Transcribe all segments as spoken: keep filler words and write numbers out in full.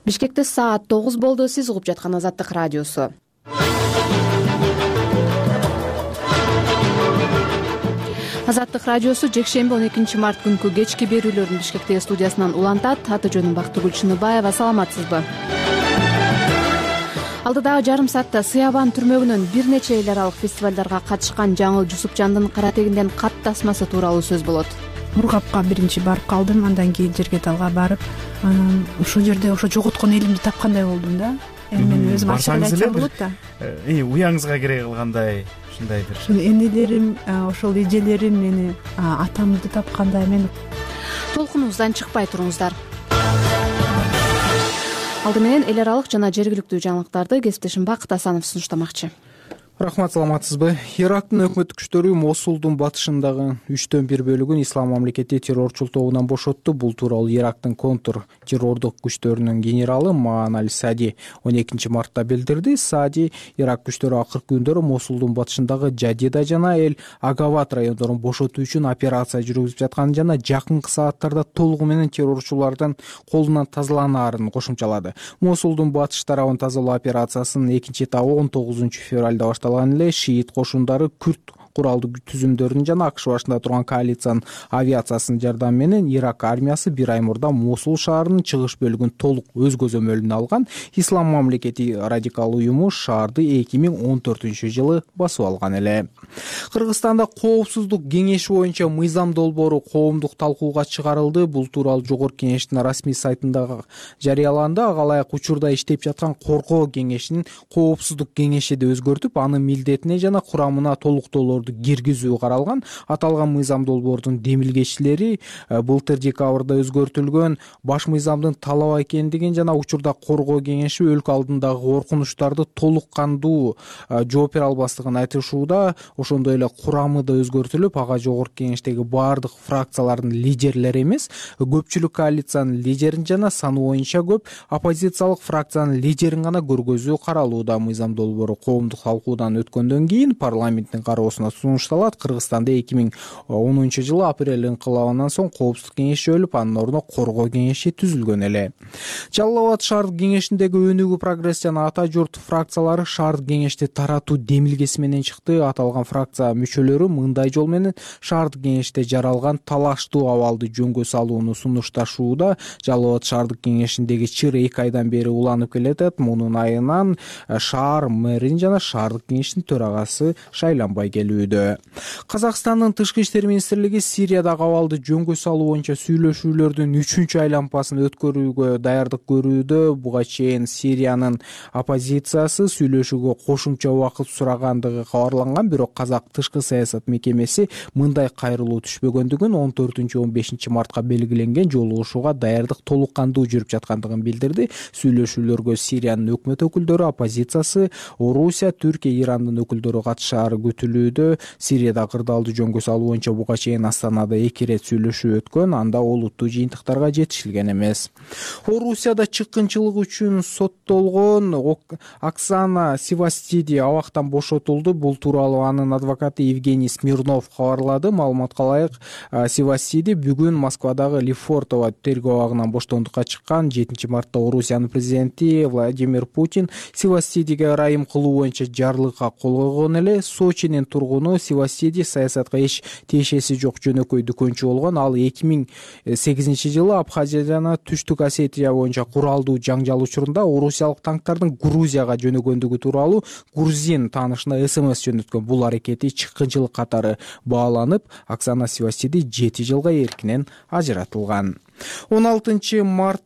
Бишкекте саат тогуз болду. Сиз угуп жаткан Азаттык радиосу. Азаттык радиосу жекшемби он экинчи март күнкү кечки берүүлөрүн Бишкектеги студиясынан улантат. Аты жөнүм Бактыгүл Чыныбаева. Саламатсызбы? Алдыдагы жарым саатта Сыябан түрмөгүнөн бир нече эл аралык фестивалдарга катышкан Жаңыл Жусупжандын кара тегинден кат тасмасы тууралуу сөз болот. Ургапка биринчи барып калдым, андан кийин Жергеталга барып, анан ошол жерде ошо жоготкон элимди тапкандай болдум да. Эми мен өзүм ачык эле айтсам болот да. Э, уяңызга кереги кылгандай ушундай бир. Энелерим, ошол эжелерим мени, атамды тапкандай мен. Толкунубуздан чыкпай туруңуздар. Алды менен эл аралык жана жергиликтүү жаңылыктарды кесиптешим Бакыт Асанов сунуштамакчы. Рахмат, саламатсызбы? Ирактын өкмөттүк күчтөрү Мосулдун батышындагы үчтөн бир бөлүгүн Ислам мамлекети террорчул тобунан бошотту. Бул тууралуу Ирактын контр террордук күчтөрүнүн генералы Маан Аль-Сади он экинчи мартта билдирди. Сади Ирак күчтөрү акыркы күндөрү Мосулдун батышындагы Жадида жана Эль Агават райондорун бошотуу үчүн операция жүргүзүп жатканын жана жакынкы сааттарда толугу менен террорчулардын колунан тазаланаарын кошумчалады. Мосулдун батыш тарабын тазалоо операциясынын экинчи этабы он тогузунчу февралда башталган эле. Шиит кошундары күрд куралдуу түзүмдөрүн жана АКШ башында турган коалициянын авиациясынын жардамы менен Ирак армиясы бир ай мурда Мосул шаарынын чыгыш бөлүгүн толук өз көзөмөлүнө алган. Ислам мамлекети радикал уюму шаарды эки миң он төртүнчү жылы басып алган эле. Кыргызстанда коопсуздук кеңеши боюнча мыйзам долбоору коомдук талкууга чыгарылды. Бул тууралуу Жогорку Кеңештин расмий сайтында жарыяланды. Ага ылайык учурда иштеп жаткан коргоо кеңешинин коопсуздук кеңеши де өзгөртүп, анын милдетине жана курамына толуктоолорду киргизүү каралган. Аталган мыйзам долбоордун демилгечилери былтыр декабрда өзгөртүлгөн баш мыйзамдын талап экендигин жана учурда коргоо кеңеши өлкө алдындагы коркунучтарды толук кандуу жооп бере албастыгын айтышууда. Ошондой эле курамы да өзгөртүлүп, ага Жогорку Кеңештеги баардык фракциялардын лидерлери эмес, көпчүлүк коалициянын лидерин жана саны боюнча көп оппозициялык фракциянын лидерин гана көргөзүү каралууда. Мыйзам долбоору коомдук талкуудан өткөндөн кийин парламенттин кароосуна сунушталат. Кыргызстанда эки миң онунчу жылы апрель инкылабынан соң коопсуздук кеңеши өлүп, анын ордуна коргоо кеңеши түзүлгөн эле. Жалал Абад шаардык кеңешиндеги Өнүгүү, прогресс жана Ата журт фракциялары шаардык кеңешти таратуу демилгеси менен чыкты. Аталган фракция мүчөлөрү мындай жол менен шаардык кеңеште жаралган талаштуу абалды жөнгө салууну сунушташууда. Жалал Абад шаардык кеңешиндеги чыр эки айдан бери уланып келатат. Мунун айынан шаар мэрин жана шаардык кеңештин төрагасы шайланбай келүүдө. Казакстандын тышкы иштер министрлиги Сириядагы абалды жөнгө салуу боюнча сүйлөшүүлөрдүн үчүнчү айланпасын өткөрүүгө даярдык көрүүдө. Буга чейин Сириянын оппозициясы сүйлөшүүгө кошумча убакыт сурагандыгы кабарланган, бирок казак тышкы саясат мекемеси мындай кайрылуу түшпөгөндүгүн, он төртүнчү он бешинчи мартка белгиленген жолугушууга даярдык толук кандуу жүрүп жаткандыгын билдирди. Сүйлөшүүлөргө Сириянын өкмөт өкүлдөрү, оппозициясы, Орусия, Түркия, Ирандын өкүлдөрү катышаары күтүлүүдө. Сирияда кырдаалды жөнгө салуу боюнча буга чейин Астанада эки ирет сүйлөшүү өткөн, анда олуттуу жыйынтыктарга жетишилген эмес. Орусияда чыккынчылык үчүн соттолгон Оксана Сивастиди абактан бошотулду. Бул тууралуу анын адвокаты Евгений Смирнов кабарлады. Маалыматка ылайык, Сивастиди бүгүн Москвадагы Лефортово тергөө абагынан боштондукка чыккан. жетинчи мартта Орусиянын президенти Владимир Путин Сивастидиге ырайым кылуу боюнча жарлыкка кол койгон эле. Сочинин тургуну Сивастиди саясатка эч тиешеси жок жөнөкөй дүкөнчү болгон. Ал эки миң сегизинчи жылы Абхазия жана Түштүк Осетия боюнча куралдуу жаңжал учурунда орусиялык танктардын Грузияга жөнөгөндүгү тууралуу грузин таанышына СМС жөнөткөн. Бул аракети чыккынчылык катары бааланып, Оксана Сивастиди жети жылга эркинен ажыратылган. он алтынчы мартта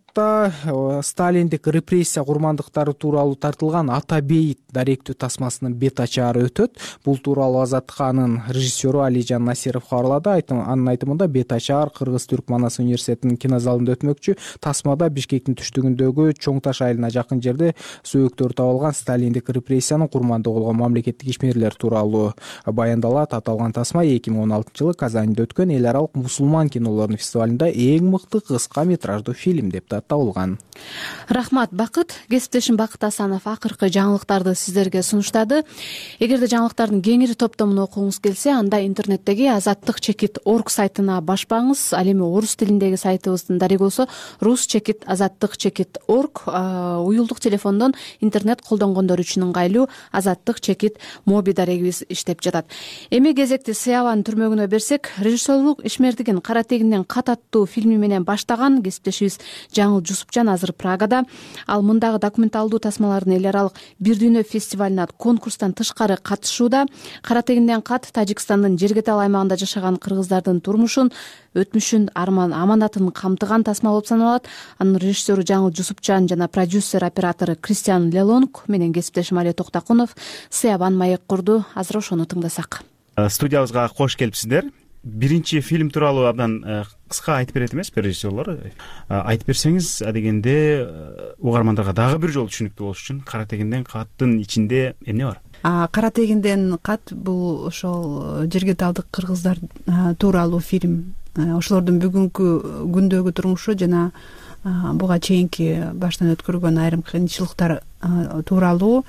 Сталиндик репрессия курмандыктары тууралуу тартылган Ата бейит даректүү тасмасынын бет ачаары өтөт. Бул тууралуу Азаттыканын режиссеру Алижан Насиров кабарлады. Анын айтымында бет ачаар Кыргыз-Түрк Манас университетинин кинозалында өтмөкчү. Тасмада Бишкектин түштүгүндөгү Чоң Таш айылына жакын жерде сөөктөр табылган Сталиндик репрессиянын курмандыгы болгон мамлекеттик ишмерлер тууралуу баяндалат. Аталган тасма эки миң он алтынчы жылы Казанда өткөн эл аралык мусулман кинолордун фестивалында эң мыкты кыска метраждуу фильм деп да аталган. Рахмат, Бакыт. Кесиптешим Бакыт Асанов акыркы жаңылыктарды сиздерге сунуштады. Эгерде жаңылыктардын кеңири топтомун окугуңуз келсе, анда интернеттеги азаттык чекит орг сайтына башпаңыз. Ал эми орус тилиндеги сайтыбыздын дарегосу рус чекит азаттык чекит орг. Уюлдук телефондон интернет колдонгондор үчүн ыңгайлуу азаттык чекит моби дарегибиз иштеп жатат. Эми кезекти Сыябанын түрмөгүнө берсек, режиссерлук ишмердигин Кара тегинден кат аттуу фильми менен баштаган кесиптешибиз Жаңыл Жусупжан азыр Прагада. Ал мындагы документалдуу тасмалардын эл аралык Бир дүйнө фестивалына конкурстан тышкары катышууда. Кара тегинден кат Тажикстандын Жергетал аймагында жашаган кыргыздардын турмушун, өтмүшүн, арман аманатын камтыган тасма болуп саналат. Анын режиссеру Жаңыл Жусупжан жана продюсер оператору Кристиан Лелонг менен кесиптешим Алия Токтакунов Сыябан маек курду. Азыр ошону тыңдасак. Студиябызга кош келипсиздер. Биринчи фильм тууралуу абдан кыска айтып берет эмеспи режиссерлор? Айтып берсеңиз, адегенде угармандарга дагы бир жолу түшүнүктүү болуш үчүн Кара тегинден каттын ичинде эмне бар? Кара тегинден кат бул ошол жергеталдык кыргыздар тууралуу фильм. Ошолордун бүгүнкү күндөгү турмушу жана буга чейинки баштан өткөргөн айрым кыйынчылыктар тууралуу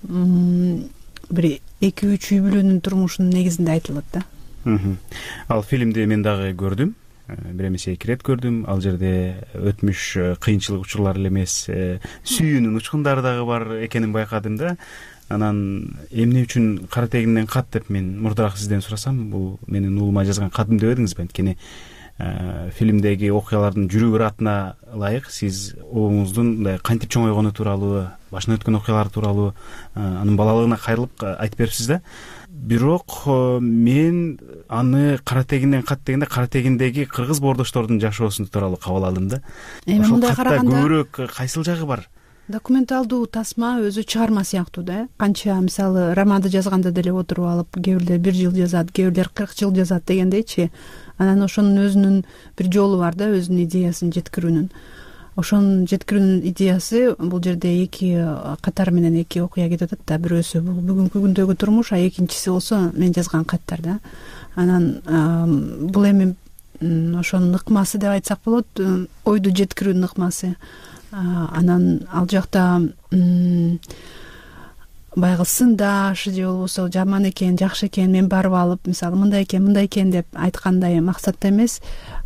бир эки үч үй бүлөнүн турмушунун негизинде айтылат да. Ал фильмди мен дагы көрдүм. Бир эмес эки ирет көрдүм. Ал жерде өтмүш кыйынчылык учурлар эле эмес, сүйүүнүн учкундары дагы бар экенин байкадым да. Анан эмне үчүн Кара тегинден кат деп мен мурдараак сизден сурасам, бул менин уулума жазган катым деп едиңизби? Анткени фильмдеги окуялардын жүрүп ыраатына ылайык сиз уулуңуздун мындай кантип чоңойгону тууралуу, башынан өткөн окуялар тууралуу, анын балалыгына кайрылып айтып берипсиз да. Бирок мен аны Кара тегинден кат дегенде Кара тегиндеги кыргыз боордоштордун жашоосу тууралуу кабыл алдым да. Эми мындай караганда көбүрөөк кайсыл жагы бар? Документалдуу тасма өзү чыгарма сыяктуу да. Канча мисалы романды жазганда деле отуруп алып, кээ бирлер бир жыл жазат, кээ бирлер кырк жыл жазат дегендейчи. Анан ошонун өзүнүн бир жолу бар да, өзүнүн идеясын жеткирүүнүн. Ошонун жеткирүүнүн идеясы бул жерде эки катар менен эки окуя кетип атат да. Бирөөсү бул бүгүнкү күндөгү турмуш, а экинчиси болсо мен жазган каттар да. Анан бул эми ошонун ыкмасы деп айтсак болот, ойду жеткирүүнүн ыкмасы. Анан ал жакта баягы сындаш же болбосо жаман экен, жакшы экен, мен барып алып, мисалы мындай экен, мындай экен деп айткандай максатта эмес,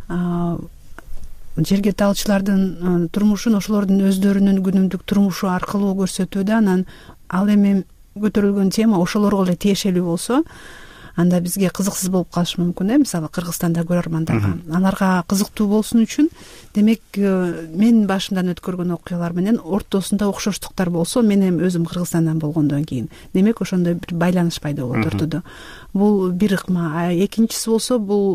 жергеталчылардын турмушун ошолордун өздөрүнүн күнүмдүк турмушу аркылуу көрсөтүүдө. Анан ал эми көтөрүлгөн тема ошолорго эле тиешелүү болсо, анда бизге кызыксыз болуп калышы мүмкүн э, мисалы Кыргызстанда көрөрмандарга. Аларга кызыктуу болсун үчүн, демек мен башымдан өткөргөн окуялар менен ортосунда окшоштуктар болсо, мен эми өзүм Кыргызстандан болгондон кийин, демек ошондой бир байланыш пайда болот ортодо. Бул бир ыкма. А экинчиси болсо, бул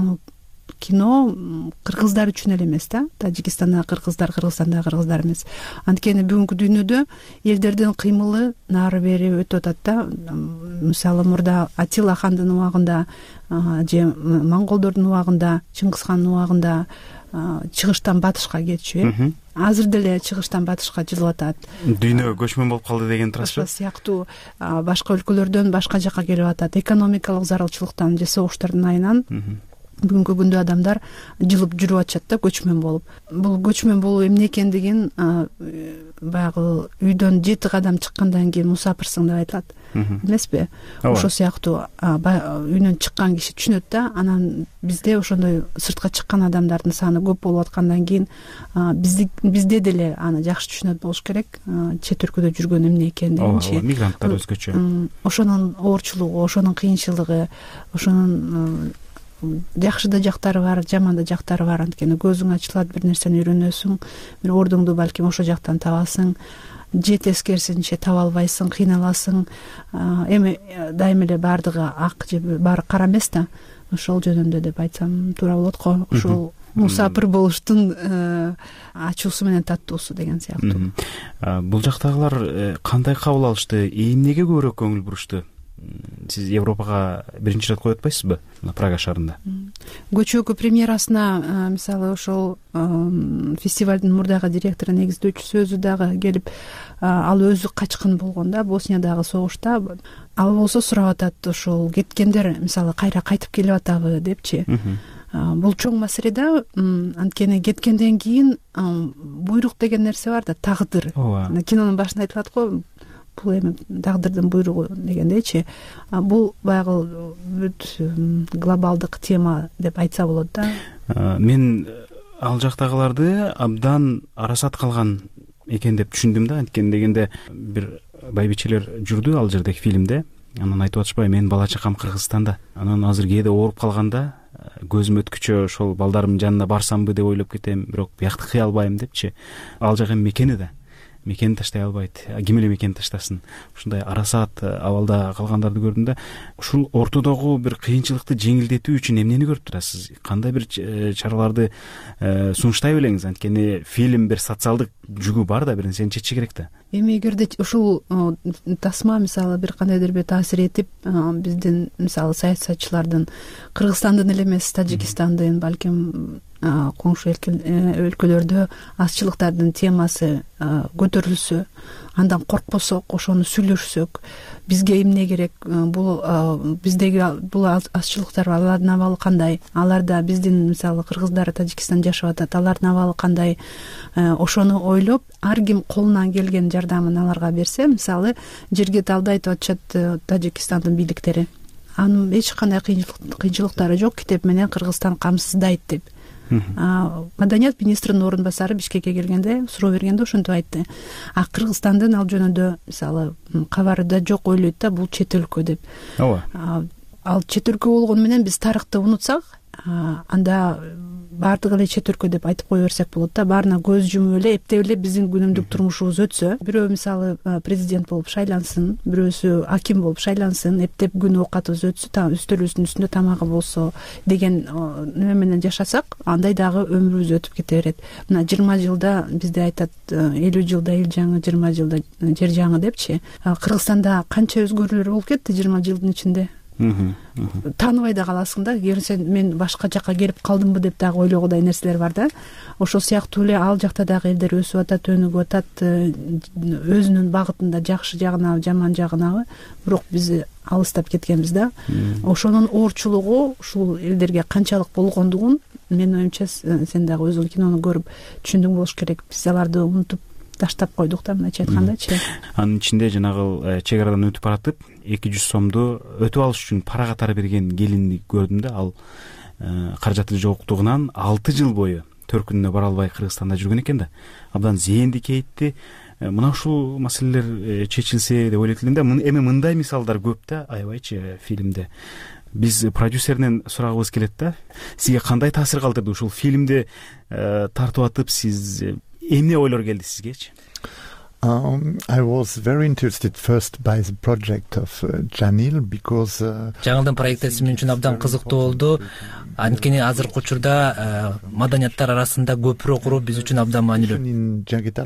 кино кыргыздар үчүн эле эмес да. Тажикстандагы кыргыздар, Кыргызстандагы кыргыздар эмес. Анткени бүгүнкү дүйнөдө элдердин кыймылы нары бери өтүп атат да. Мисалы мурда Атилла хандын убагында же монголдордун убагында, Чыңгызхандын убагында чыгыштан батышка кетчү э. Азыр деле чыгыштан батышка жылып атат. Дүйнө көчмөн болуп калды деген турасызбы? Ошол сыяктуу башка өлкөлөрдөн башка жака келип атат. Экономикалык зарылчылыктан же согуштардын айынан бүгүнкү күндө адамдар жылып жүрүп атышат да, көчмөн болуп. Бул көчмөн болуу эмне экендигин баягы үйдөн жети кадам чыккандан кийин мусапырсың деп айтылат эмеспи? Ошол сыяктуу үйдөн чыккан киши түшүнөт да. Анан бизде ошондой сыртка чыккан адамдардын саны көп болуп аткандан кийин бизде деле аны жакшы түшүнөт болуш керек, чет өлкөдө жүргөн эмне экендигинчи. Мигранттар өзгөчө. Ошонун оорчулугу, ошонун кыйынчылыгы, ошонун жакшы да жактары бар, жаман да жактары бар. Анткени көзүң ачылат, бир нерсени үйрөнөсүң, бир ордуңду балким ошол жактан табасың, же тескерисинче таба албайсың, кыйналасың. Эми дайыма эле баардыгы ак же баары кара эмес да. Ошол жөнүндө деп айтсам туура болот го. Ошол мусапыр болуштун ачуусу менен таттуусу деген сыяктуу. Бул жактагылар кандай кабыл алышты? Эмнеге көбүрөөк көңүл бурушту? Сиз Европага биринчи ирет коюп атпайсызбы? Прага шаарында. Көчөгү премьерасына мисалы ошол фестивалдын мурдагы директору, негиздөөчүсү өзү дагы келип, ал өзү качкын болгон да, Босниядагы согушта. Ал болсо сурап атат, ошол кеткендер мисалы кайра кайтып келип атабы депчи. бул чоң маселе да, анткени кеткенден кийин буйрук деген нерсе бар да, тагдыр. Ооба. Кинонун башында айтылат го, бул эми тагдырдын буйругу дегендейчи. Бул баягы бүт глобалдык тема деп айтса болот да. Мен ал жактагыларды абдан арасат калган экен деп түшүндүм да. Анткени дегенде бир байбичелер жүрдү ал жердеги фильмде. Анан айтып атышпайбы, мен бала чакам Кыргызстанда. Анан азыр кээде ооруп калганда көзүм өткүчө ошол балдарымдын жанына барсамбы деп ойлоп кетем, бирок биякты кыя албайм депчи. Ал жак эми мекени да. Мекени таштай албайт. Ким эле мекени таштасын. Ушундай арасаат абалда калгандарды көрдүм да. Ушул ортодогу бир кыйынчылыкты жеңилдетүү үчүн эмнени көрүп турасыз? Кандай бир чараларды сунуштай белеңиз? Анткени фильм бир социалдык жүгү бар да, бир нерсени чечиши керек да. Эми эгерде ушул тасма мисалы бир кандайдыр бир таасир этип, биздин мисалы саясатчылардын, Кыргызстандын эле эмес, Тажикстандын, балким коңшу өлкөлөрдө азчылыктардын темасы көтөрүлсө, андан коркпосок, ошону сүйлөшсөк, бизге эмне керек, бул биздеги бул азчылыктар, алардын абалы кандай, аларда биздин мисалы кыргыздар Тажикстанда жашап атат, алардын абалы кандай, ошону ойлоп, ар ким колунан келген жардамын аларга берсе, мисалы жерге талды айтып атышат Тажикстандын бийликтери, анын эч кандай кыйынчылыктары жок, китеп менен Кыргызстан камсыздайт деп. Маданият министринин орун басары Бишкекке келгенде суроо бергенде ошентип айтты. А Кыргызстандын ал жөнүндө мисалы кабарында жок, ойлойт да, бул чет өлкө деп. Ооба. Ал чет өлкө болгону менен биз тарыхты унутсак, анда баардыгы эле чет өлкө деп айтып кое берсек болот да. Баарына көз жумуп эле, эптеп эле биздин күнүмдүк турмушубуз өтсө, бирөө мисалы президент болуп шайлансын, бирөөсү аким болуп шайлансын, эптеп күн оокатыбыз өтсө, үстөлүбүздүн үстүндө тамагы болсо деген неме менен жашасак, андай дагы өмүрүбүз өтүп кете берет. Мына жыйырма жылда бизде айтат, элүү жылда эл жаңы, жыйырма жылда жер жаңы депчи. Кыргызстанда канча өзгөрүүлөр болуп кетти жыйырма жылдын ичинде. Тааныбай да каласың да, эгер сен мен башка жакка келип калдымбы деп дагы ойлогудай нерселер бар да. Ошол сыяктуу эле ал жакта дагы элдер өсүп атат, өнүгүп атат, өзүнүн багытында жакшы жагынабы, жаман жагынабы, бирок биз алыстап кеткенбиз да. Ошонун оорчулугу ушул элдерге канчалык болгондугун менин оюмча сен дагы өзүң кинону көрүп түшүндүң болуш керек. Биз аларды унутуп таштап койдук да, мындайча айткандачы. Анын ичинде жанагы чек арадан өтүп баратып эки жүз сомду өтүп алыш үчүн пара катары берген келинди көрдүм да. Ал каражаты жоктугунан алты жыл бою төркүнүнө бара албай Кыргызстанда жүргөн экен да. Абдан зээнди кейитти. Мына ушул маселелер чечилсе деп ойлойт элем да. Эми мындай мисалдар көп да, аябайчы фильмде. Биз продюсеринен сурагыбыз келет да. Сизге кандай таасир калтырды ушул фильмди тартып атып, сиз эмне ойлор келди сизгечи? Um, I was very interested first by the project of uh, Janil because Жаңылдын проектеси мен үчүн абдан кызыктуу болду. Анткени азыркы учурда маданияттар арасында көпүрөөк куруу биз үчүн абдан маанилүү.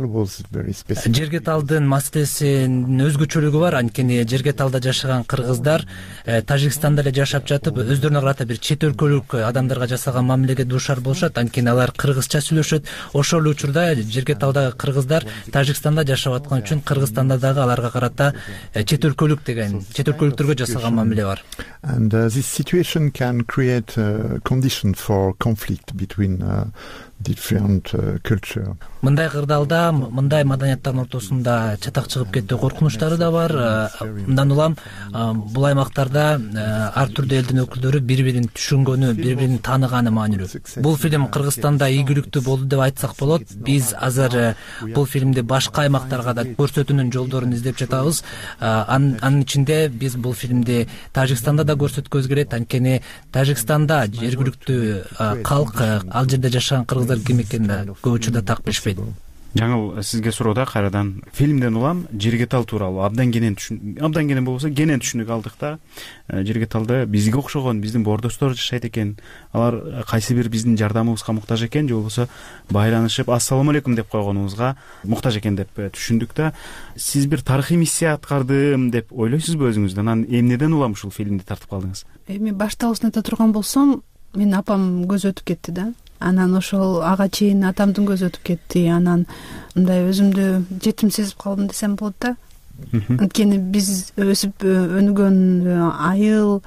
Жергеталдын маселесинин өзгөчөлүгү бар. Анткени Жергеталда жашаган кыргыздар Тажикстанда эле жашап жатып, өздөрүнө карата бир чет өлкөлүк адамдарга жасалган мамилеге дуушар болушат. Анткени алар кыргызча сүйлөшөт. Ошол учурда Жергеталдагы кыргыздар Тажикстанда жашап аткан үчүн Кыргызстанда дагы аларга карата чет өлкөлүк деген, чет өлкөлүктөргө жасалган мамиле бар. And uh, this situation can create a condition for conflict between uh, different uh, culture. Мындай кырдаалда, мындай маданияттардын ортосунда чатак чыгып кетүү коркунучтары да бар. Мындан улам бул аймактарда ар түрдүү элдин өкүлдөрү бири-бирин түшүнгөнү, бири-бирин тааныганы маанилүү. Бул фильм Кыргызстанда ийгиликтүү болду деп айтсак болот. Биз азыр бул фильмди башка аймактарга да көрсөтүүнүн жолдорун издеп жатабыз. Анын ичинде биз бул фильмди Тажикстанда да көрсөткүбүз келет. Анткени Тажикстанда жергиликтүү калк, ал жерде жашаган кыргыздар ким экенин көп учурда так билишпейт. Жаңыл, сизге суроода кайрадан фильмден улам Жергетал тууралуу абдан кенен түшүн, абдан кенен болбосо кенен түшүнүк алдык да. Жергеталда бизге окшогон биздин боордоштор жашайт экен. Алар кайсы бир биздин жардамыбызга муктаж экен, же болбосо байланышып ассалам алейкум деп койгонубузга муктаж экен деп түшүндүк да. Сиз бир тарыхый миссия аткардым деп ойлойсузбу өзүңүздөн? Анан эмнеден улам ушул фильмди тартып калдыңыз? Эми башталышын айта турган болсом, менин апам көзү өтүп кетти да. Анан ошол ага чейин атамдын көзү өтүп кетти. Анан мындай өзүмдү жетим сезип калдым десем болот да. Анткени биз өсүп өнүгөн айыл,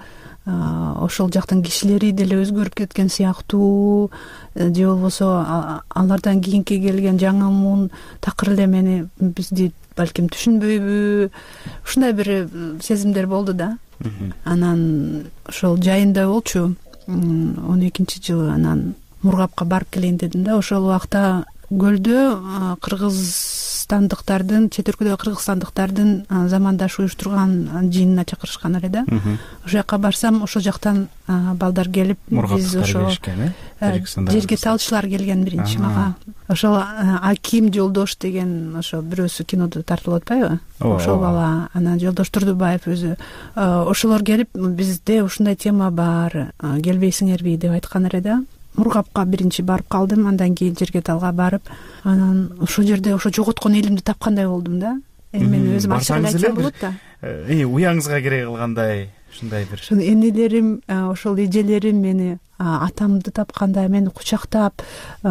ошол жактын кишилери деле өзгөрүп кеткен сыяктуу, же болбосо алардан кийинки келген жаңы муун такыр эле мени бизди балким түшүнбөйбү, ушундай бир сезимдер болду да. Анан ошол жайында болчу он экинчи жылы, анан Мургапка барып келейин дедим да. Ошол убакта көлдө кыргызстандыктардын, чет өлкөдөгү кыргызстандыктардын замандаш уюштурган жыйынына чакырышкан эле да. Ошол жака барсам, ошол жактан балдар келип, биз ошо жерге талчылар келген биринчи мага. Ошол Аким Жолдош деген ошо бирөөсү кинодо тартылып атпайбы? Ошол бала, анан Жолдош Турдубаев өзү, ошолор келип, бизде ушундай тема бар, келбейсиңерби деп айткан эле да. Мургапка биринчи барып калдым, андан кийин жерге талга барып, анан ошол жерде ошо жоготкон элимди тапкандай болдум да. Эми мен өзүм ачык эле айтсам болот да. Э, уяңызга кереги кылгандай ушундай бир. Ошо энелерим, ошол эжелерим мени атамды тапкандай мени кучактап,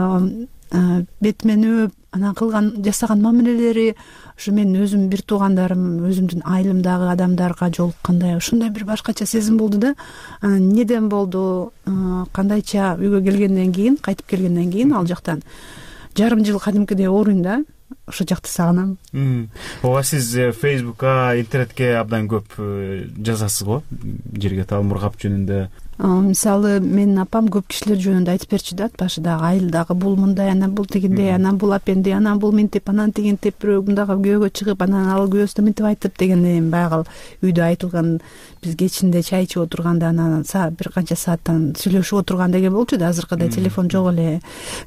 бетимен өөп, анан кылган жасаган мамилелери ушу мен өзүм бир туугандарым, өзүмдүн айылымдагы адамдарга жолуккандай ушундай бир башкача сезим болду да. Анан эмнеден болду, кандайча үйгө келгенден кийин, кайтып келгенден кийин ал жактан жарым жыл кадимкидей ооруйм да. Ошол жакты сагынам. Ооба, сиз Facebook'ка, интернетке абдан көп жазасыз го, жерге тал Мургап жөнүндө. Мисалы, менин апам көп кишилер жөнүндө айтып берчү да, башыдагы айылдагы бул мындай, анан бул тигиндей, анан бул апенди, анан бул мынтип, анан тигинтип, бирөө мындагы күйөөгө чыгып, анан ал күйөөсүнө мынтип айтып дегендей баягы үйдө айтылган, биз кечинде чай ичип отурганда анан бир канча сааттан сүйлөшүп отурган деген болчу да. Азыркыдай телефон жок эле,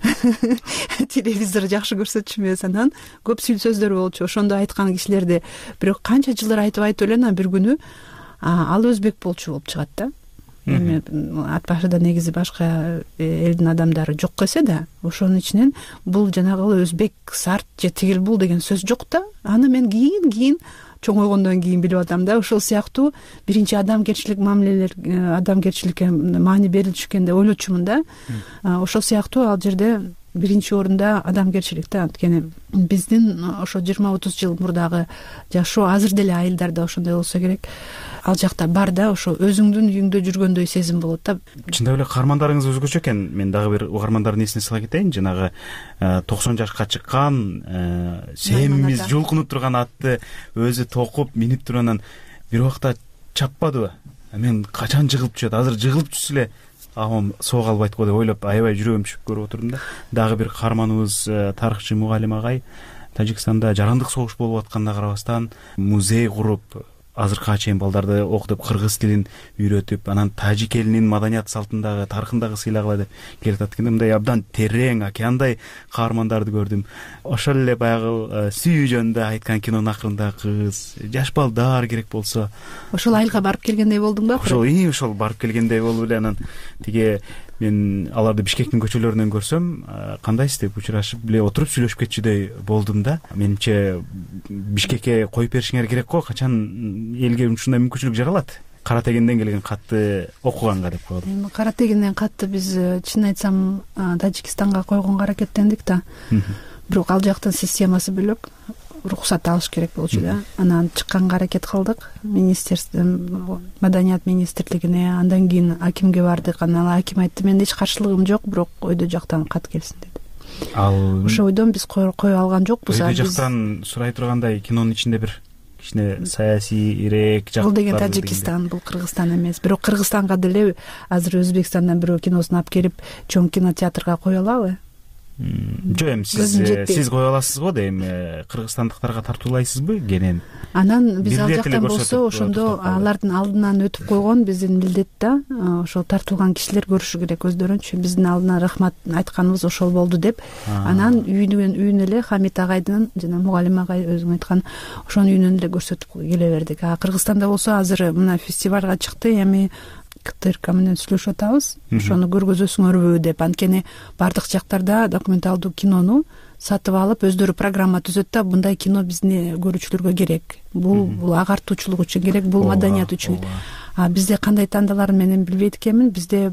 телевизор жакшы көрсөтчү эмес, анан көп сөздөр болчу. Ошондо айткан кишилерди бирок канча жылдар айтып айтып эле, анан бир күнү ал өзбек болчу болуп чыгат да. Эми ат башыда негизи башка элдин адамдары жок келсе да, ошонун ичинен бул жанагы өзбек, сарт же тигил бул деген сөз жок да. Аны мен кийин кийин чоңойгондон кийин билип атам да. Ошол сыяктуу биринчи адамгерчилик мамилелер, адамгерчиликке маани берилчү экен деп ойлочумун да. Ошол сыяктуу ал жерде биринчи орунда адамгерчилик да. Анткени биздин ошо жыйырма отуз жыл мурдагы жашоо азыр деле айылдарда ошондой болсо керек. Ал жакта бар да, ошо өзүңдүн үйүңдө жүргөндөй сезим болот да. Чындап эле каармандарыңыз өзгөчө экен. Мен дагы бир угармандардын эсине сала кетейин. Жанагы токсон жашка чыккан, семимиз жулкунуп турган атты өзү токуп минип туруп, анан бир убакта чаппадыбы? Мен качан жыгылып түшөт? Азыр жыгылып түшсө эле амам соо калбайт го деп ойлоп аябай жүрөгүм түшүп көрүп отурдум да. Дагы бир каарманыбыз тарыхчы Мугалим агай Тажикстанда жарандык согуш болуп атканына карабастан музей куруп, азыркыга чейин балдарды окутуп, кыргыз тилин үйрөтүп, анан тажик элинин маданият салтындагы, тарыхындагы сыйлагыла деп келатат экен. Мындай абдан терең, океандай каармандарды көрдүм. Ошол эле баягы сүйүү жөнүндө айткан кинонун акырында кыз, жаш балдар керек болсо. Ошол айылга барып келгендей болдуң ба? Ошол, ии, ошол барып келгендей болуп эле, анан тиги мен аларды Бишкектин көчөлөрүнөн көрсөм, кандайсыз деп учурашып эле отуруп сүйлөшүп кетчүдөй болдум да. Менимче Бишкекке коюп беришиңер керек го, качан элге ушундай мүмкүнчүлүк жаралат? Кара тегинден келген катты окуганга деп коелу. Кара тегинден катты биз, чын айтсам, Тажикстанга койгонго аракеттендик да. Бирок ал жактын системасы бөлөк, уруксат алыш керек болчу да. Анан чыкканга аракет кылдык министерство, маданият министрлигине, андан кийин акимге бардык. Анан аким айтты, менде эч каршылыгым жок, бирок өйдө жактан кат келсин деди. Ал ошо ойдон биз кое алган жокпуз. Өйдө жактан сурай тургандай кинонун ичинде бир кичине саясий ирек жак. Бул деген Тажикстан, бул Кыргызстан эмес. Бирок Кыргызстанга деле азыр Өзбекстандан бирөө киносун алып келип, чоң кинотеатрга кое алабы? Жок, эми сиз сиз кое аласыз го да, эми кыргызстандыктарга тартуулайсызбы кенен? Анан биз ал жактан болсо ошондо алардын алдынан өтүп койгон биздин милдет да. Ошол тартылган кишилер көрүшү керек өздөрүнчү. Биздин алдына рахмат айтканыбыз ошол болду деп. Анан үйүнөн үйүнө эле Хамит агайдын жана Мугалим агай өзүң айткан ошонун үйүнөн эле көрсөтүп келе бердик. А Кыргызстанда болсо азыр мына фестивалга чыкты, эми КТРК менен сүйлөшүп атабыз. Ошону көргөзөсүңөрбү деп. Анткени бардык жактарда документалдуу кинону сатып алып, өздөрү программа түзөт да, мындай кино биздин көрүүчүлөргө керек. Бул бул агартуучулук үчүн керек, бул маданият үчүн. А бизде кандай тандаларын менен билбейт экенмин, бизде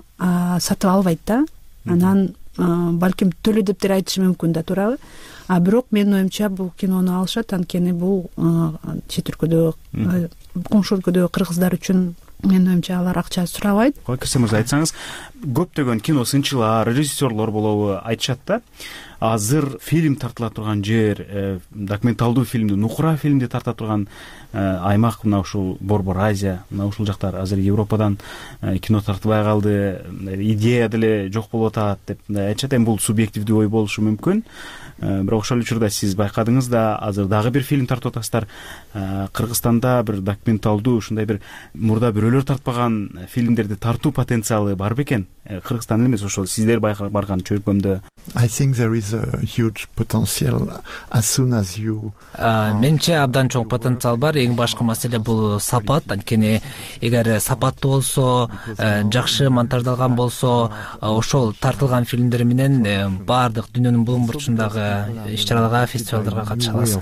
сатып албайт да. Анан балким төлө деп деле айтышы мүмкүн да, туурабы? А бирок менин оюмча бул кинону алышат, анткени бул чет өлкөдө, коңшу өлкөдөгү кыргыздар үчүн менин оюмча алар акча сурабайт. Кырсе мырза, айтсаңыз, көптөгөн кино сынчылар, режиссерлор болобу айтышат да, азыр фильм тартыла турган жер, документалдуу фильмди, нукура фильмди тарта турган аймак мына ушул Борбор Азия, мына ушул жактар азыр Европадан кино тартылбай калды, идея деле жок болуп атат деп айтышат. Эми бул субъективдүү ой болушу мүмкүн, бирок ошол учурда сиз байкадыңыз да, азыр дагы бир фильм тартып атасыздар. Кыргызстанда бир документалдуу ушундай бир мурда бирөөлөр тартпаган фильмдерди тартуу потенциалы бар бекен? Кыргызстан эмес, ошол сиздер барган чөлкөмдө. I think there is a huge potential as soon as you. Менче абдан чоң потенциал бар. Эң башкы маселе бул сапат. Анткени эгер сапаттуу болсо, жакшы монтаждалган болсо, ошол тартылган фильмдер менен баардык дүйнөнүн бул бурчундагы иш-чараларга, фестивалдарга катыша аласыз.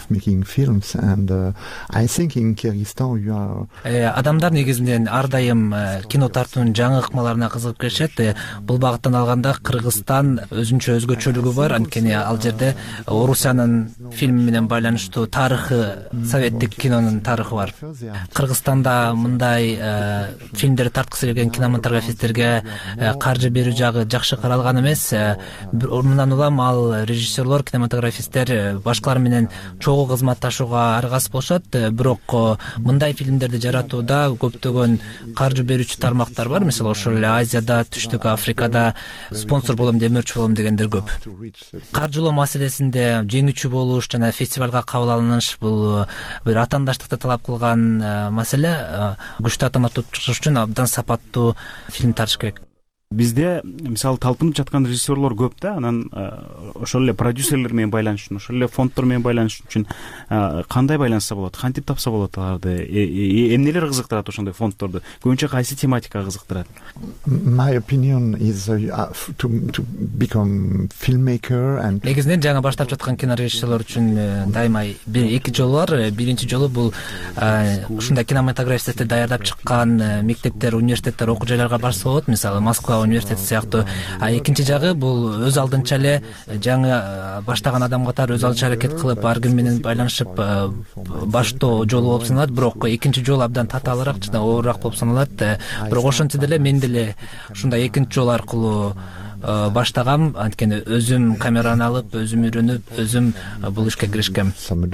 Адамдар негизинен ар дайым кино тартуунун жаңы ыкмаларына кызыгып келишет. Бул багыттан алганда Кыргызстан өзүнчө өзгөчөлүгү бар. Анткени ал жерде Орусиянын фильми менен байланыштуу тарыхы, советтик кинонун тарыхы бар. Кыргызстанда мындай фильмдерди тарткысы келген кинематографисттерге каржы берүү жагы жакшы каралган эмес. Мындан улам ал режиссерлор, кинематографисттер башкалар менен чогуу кызматташууга аргасыз болушат. Бирок мындай фильмдерди жаратууда көптөгөн каржы берүүчү тармактар бар. Мисалы ошол эле Азияда, Түштүк Африкада спонсор болом, демөөрчү болом дегендер көп. Каржылоо маселесинде жеңүүчү болуш жана фестивалга кабыл алыныш бул бир атаандаштыкты талап кылган маселе. Күчтүү атаандашты чыгыш үчүн абдан сапаттуу фильм тартыш керек. Бизде мисалы талпынып жаткан режиссерлор көп да, анан ошол эле продюсерлер менен байланыш үчүн, ошол эле фонддор менен байланыш үчүн кандай байланышса болот, кантип тапса болот аларды, эмнелер кызыктырат ошондой фонддорду, көбүнчө кайсы тематика кызыктырат? My opinion is uh, to, to become filmmaker and негизинен жаңы баштап жаткан кино режиссерлор үчүн дайыма бир эки жолу бар. Биринчи жолу бул ушундай кинематографисттерди даярдап чыккан мектептер, университеттер, окуу жайларга барса болот, мисалы Москва университети сыяктуу. А экинчи жагы бул өз алдынча эле жаңы баштаган адам катары өз алдынча аракет кылып, ар ким менен байланышып баштоо жолу болуп саналат. Бирок экинчи жолу абдан татаалыраак жана оорураак болуп саналат. Бирок ошентсе деле мен деле ушундай экинчи жол аркылуу баштагам. Анткени өзүм камераны алып, өзүм үйрөнүп, өзүм бул ишке киришкем.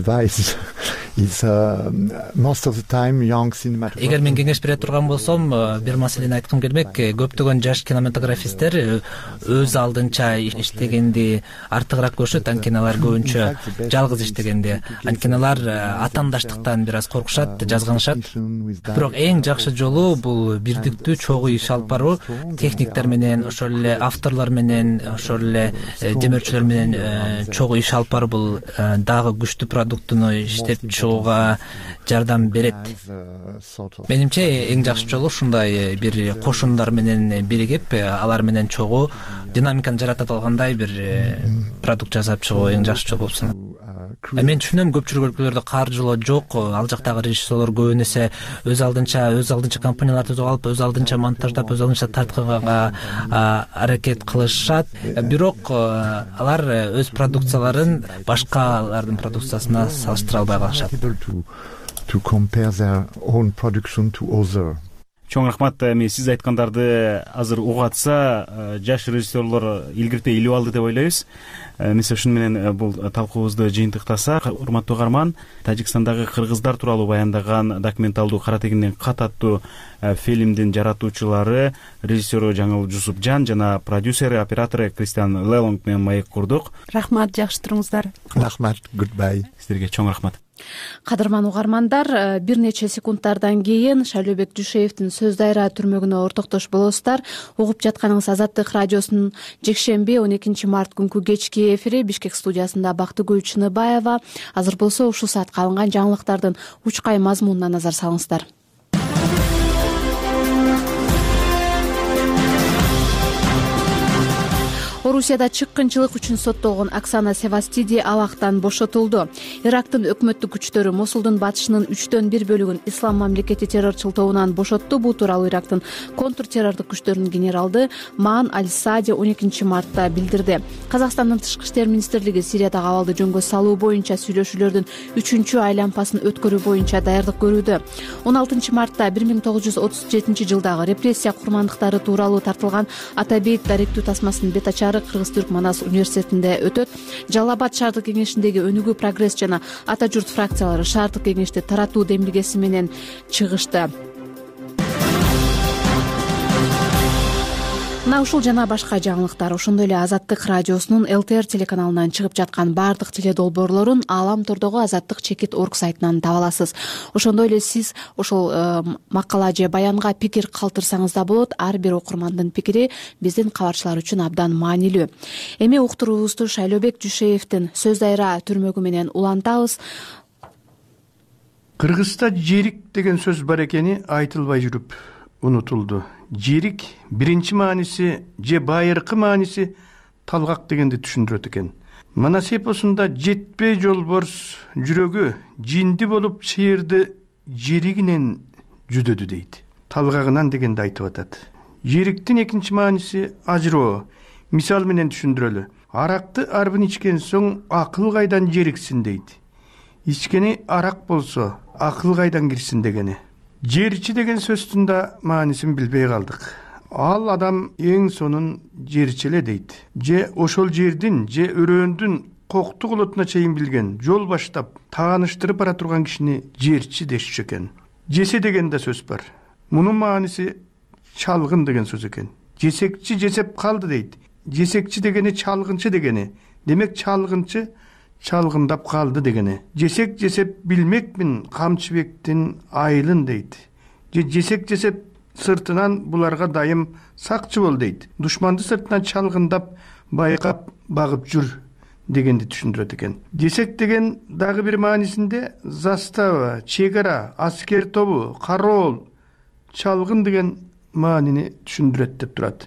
Эгер мен кеңеш бере турган болсом, бир маселени айткым келмек. Көптөгөн жаш кинематографисттер өз алдынча иштегенди артыгыраак көрүшөт. Анткени алар көбүнчө жалгыз иштегенди. Анткени алар атаандаштыктан бир аз коркушат, жазганышат. Бирок эң жакшы жолу бул бирдиктүү чогуу иш алып баруу, техниктер менен, ошол эле авторлор менен, ошол эле демөөрчүлөр менен чогуу иш алып баруу бул дагы күчтүү продуктуну иштеп чыгууга жардам берет. Менимче эң жакшы жолу ушундай бир кошундар менен биригип, алар менен чогуу динамиканы жаратып алгандай бир продукт жасап чыгуу эң жакшы жол болуп саналат. Мен түшүнөм, көпчүлүк өлкөлөрдө каржылоо жок, ал жактагы режиссерлор көбүн эсе өз алдынча өз алдынча компанияларды түзүп алып, өз алдынча монтаждап, өз алдынча тартканга аракет кылышат. Бирок алар өз продукцияларын башкалардын продукциясына салыштыра албай калышат. To compare their own production to other. Чоң рахмат. Мен сиз айткандарды азыр угатса, жаш режиссерлор илгиртпей илип алды деп ойлойбуз. Мисалы ушун менен бул талкуубузду жыйынтыктасак, урматтуу угарман, Тажикстандагы кыргыздар тууралуу баяндаган документалдуу Кара тегинден кат аттуу фильмдин жаратуучулары, режиссеру Жаңыл Жусупжан жана продюсери, оператору Кристиан Лелонг менен маек курдук. Рахмат, жакшы туруңуздар. Рахмат, goodbye. Сиздерге чоң рахмат. Кадырман угармандар, бир нече секундтардан кийин Шайлообек Дүйшеевдин Сөз дайра түрмөгүнө ортоктош болосуздар. Угуп жатканыңыз Азаттык радиосунун жекшемби он экинчи март күнкү кечки эфири. Бишкек студиясында Бактыгүл Чыныбаева. Азыр болсо ушул саатка алынган жаңылыктардын учкай мазмунуна назар салыңыздар. Орусияда чыккынчылык үчүн соттолгон Оксана Севастиди абактан бошотулду. Ирактын өкмөттүк күчтөрү Мосулдун батышынын үчтөн бир бөлүгүн ислам мамлекети террорчул тобунан бошотту. Бул тууралуу Ирактын контртеррордук күчтөрүнүн генералды Маан Аль-Саади он экинчи мартта билдирди. Казакстандын тышкы иштер министрлиги Сириядагы абалды жөнгө салуу боюнча сүйлөшүүлөрдүн үчүнчү айлампасын өткөрүү боюнча даярдык көрүүдө. он алтынчы мартта бир миң тогуз жүз отуз жетинчи жылдагы репрессия курмандыктары тууралуу тартылган Атабейт даректүү тасмасынын бет ачары Кыргыз-Түрк Манас университетинде өтөт. Жалал Абад шаардык кеңешиндеги Өнүгүү, прогресс жана Ата журт фракциялары шаардык кеңешти таратуу демилгеси менен чыгышты. Мына ушул жана башка жаңылыктар ошондой эле Азаттык радиосунун эл тэ эр телеканалынан чыгып жаткан баардык теледолбоорлорун Аалам Тордогу Азаттык чекит орг сайтынан таба аласыз. Ошондой эле сиз ошол макала же баянга пикир калтырсаңыз да болот. Ар бир окурмандын пикири биздин кабарчылар үчүн абдан маанилүү. Эми уктуруубузду Шайлообек Жушеевдин сөз дайра түрмөгү менен улантабыз. Кыргызда жерик деген сөз бар экени айтылбай жүрүп унутулду. Жерик биринчи мааниси же байыркы мааниси талгак дегенди түшүндүрөт экен. Манас эпосунда жетпей жолборс жүрөгү жинди болуп чыйырды жеригинен жүдөдү дейт. Талгагынан дегенди айтып атат. Жериктин экинчи мааниси ажыроо. Мисал менен түшүндүрөлү. Аракты арбын ичкен соң акыл кайдан жериксин дейт. Ичкени арак болсо акыл кайдан кирсин дегени. Жерчи деген сөздүн да маанисин билбей калдык. Ал адам эң сонун жерчеле дейт. Же ошол жердин, же өрөөндүн коктук улутуна чейин билген, жол баштап, тааныштырып бара турган кишини жерчи дешчү экен. Жесе деген да сөз бар. Мунун мааниси чалгын деген сөз экен. Жесекчи жесеп калды дейт. Жесекчи дегени чалгынчы дегени. Демек чалгынчы чалгындап калды дегени. Жесек жесеп билмекмин Камчыбектин айылын дейт. Же жесек жесеп сыртынан буларга дайым сакчы бол дейт. Душманды сыртынан чалгындап байкап багып жүр дегенди түшүндүрөт экен. Жесек деген дагы бир маанисинде застава, чегара, аскер тобу, кароол, чалгын деген маанини түшүндүрөт деп турат.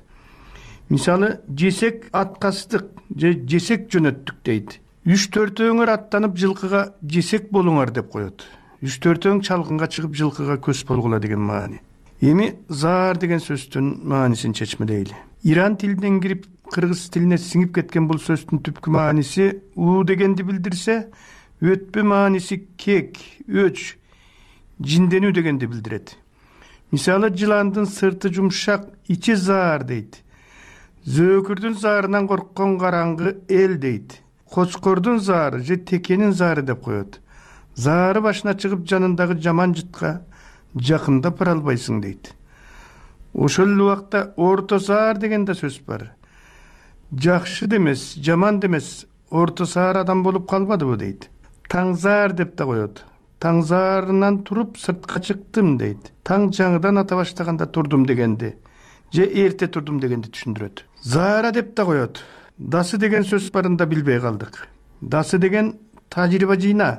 Мисалы, жесек аткастык же жесек жөнөттүк дейт. Үч төртөөңөр аттанып жылкыга жесек болуңар деп коет. Үч төртөөң чалгынга чыгып жылкыга көз болгула деген маани. Эми заар деген сөздүн маанисин чечмелейли. Иран тилинен кирип кыргыз тилине сиңип кеткен бул сөздүн түпкү мааниси у дегенди билдирсе, өтпө мааниси кек, өч, жинденүү дегенди билдирет. Мисалы, жыландын сырты жумшак, ичи заар дейт. Зөөкүрдүн заарынан корккон караңгы эл дейт. Кочкордун заары же текенин заары деп коет. Заары башына чыгып жанындагы жаман жытка жакындап бара албайсың дейт. Ошол убакта орто заар деген да сөз бар. Жакшы демес, жаман демес, орто заар адам болуп калбадыбы дейт. Таң заар деп да коет. Таң заарынан туруп сыртка чыктым дейт. Таң жаңыдан ата баштаганда турдум дегенди, же эрте турдум дегенди түшүндүрөт. Заара деп да коет. Дасы деген сөз барында билбей калдык. Дасы деген тажрыйба жыйна,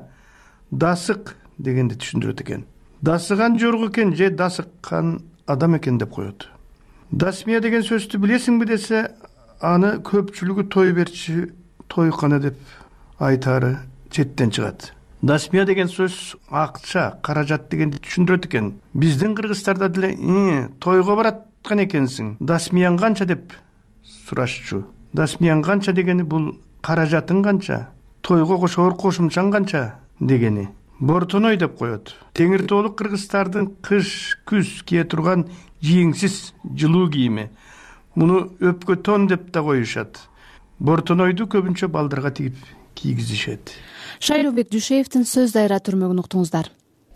дасык дегенди түшүндүрөт экен. Дасыган жорго экен же дасыккан адам экен деп коет. Дасмия деген сөздү билесиңби десе, аны көпчүлүгү той берчи, тойкана деп айтары четтен чыгат. Дасмия деген сөз акча, каражат дегенди түшүндүрөт экен. Биздин кыргыздарда деле тойго бараткан экенсиң, дасмияң канча деп сурашчу. Дасмияң канча дегени бул каражатың канча, тойго кошоор кошумчаң канча дегени. Бортоной деп коет. Теңир тоолук кыргыздардын кыш, күз кие турган жийиңсиз жылуу кийими. Муну өпкө тон деп да коюшат. Бортонойду көбүнчө балдарга тигип кийгизишет. Шайлообек Жушеевдин сөз дайра түрмөгүн уктуңуздар.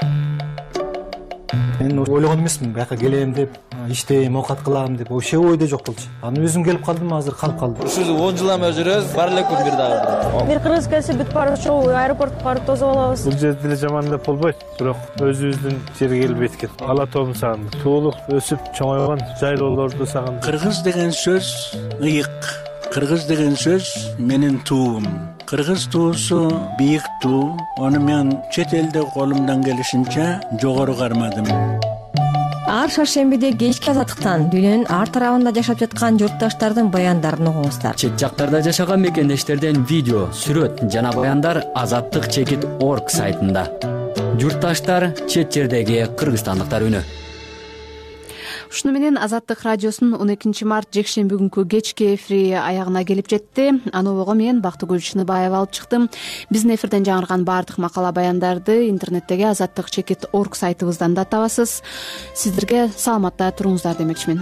Мен ойлогон эмесмин, бияка келем деп, иштейм, оокат кылам деп, ошо ойдо жок болчу. Анан өзүм келип калдым, азыр калып калдым. Ушул он жыл эме жүрөбүз, бар элекпи бир дагы. Бир кыргыз келсе бүт барчу аэропортко барып тосуп алабыз. Бул жерде деле жаман деп болбойт, бирок өзүбүздүн жерге келип эткен. Ала тоом сагындым. Туулук, өсүп чоңойгон жайлоолорду сагындым. Кыргыз деген сөз ыйык. Кыргыз деген сөз менин туум. Кыргыз туусу бийик туу. Аны мен чет элде колумдан келишинче жогору кармадым. ар шаршембиде кечки азаттыктан дүйнөнүн ар тарабында жашап жаткан журтташтардын баяндарын угуңуздар. Чет жактарда жашаган мекендештерден видео, сүрөт жана баяндар азаттык чекит орг сайтында. Журтташтар, чет жердеги кыргызстандыктар үнү. Ушуну менен Азаттык радиосунун он экинчи март жекшемби күнкү кечки эфири аягына келип жетти. Анобого мен Бактыгүл Чыныбаева алып чыктым. Биздин эфирден жаңырган баардык макала баяндарды интернеттеги азаттык чекит орг сайтыбыздан да табасыз. Сиздерге саламатта туруңуздар демекчимин.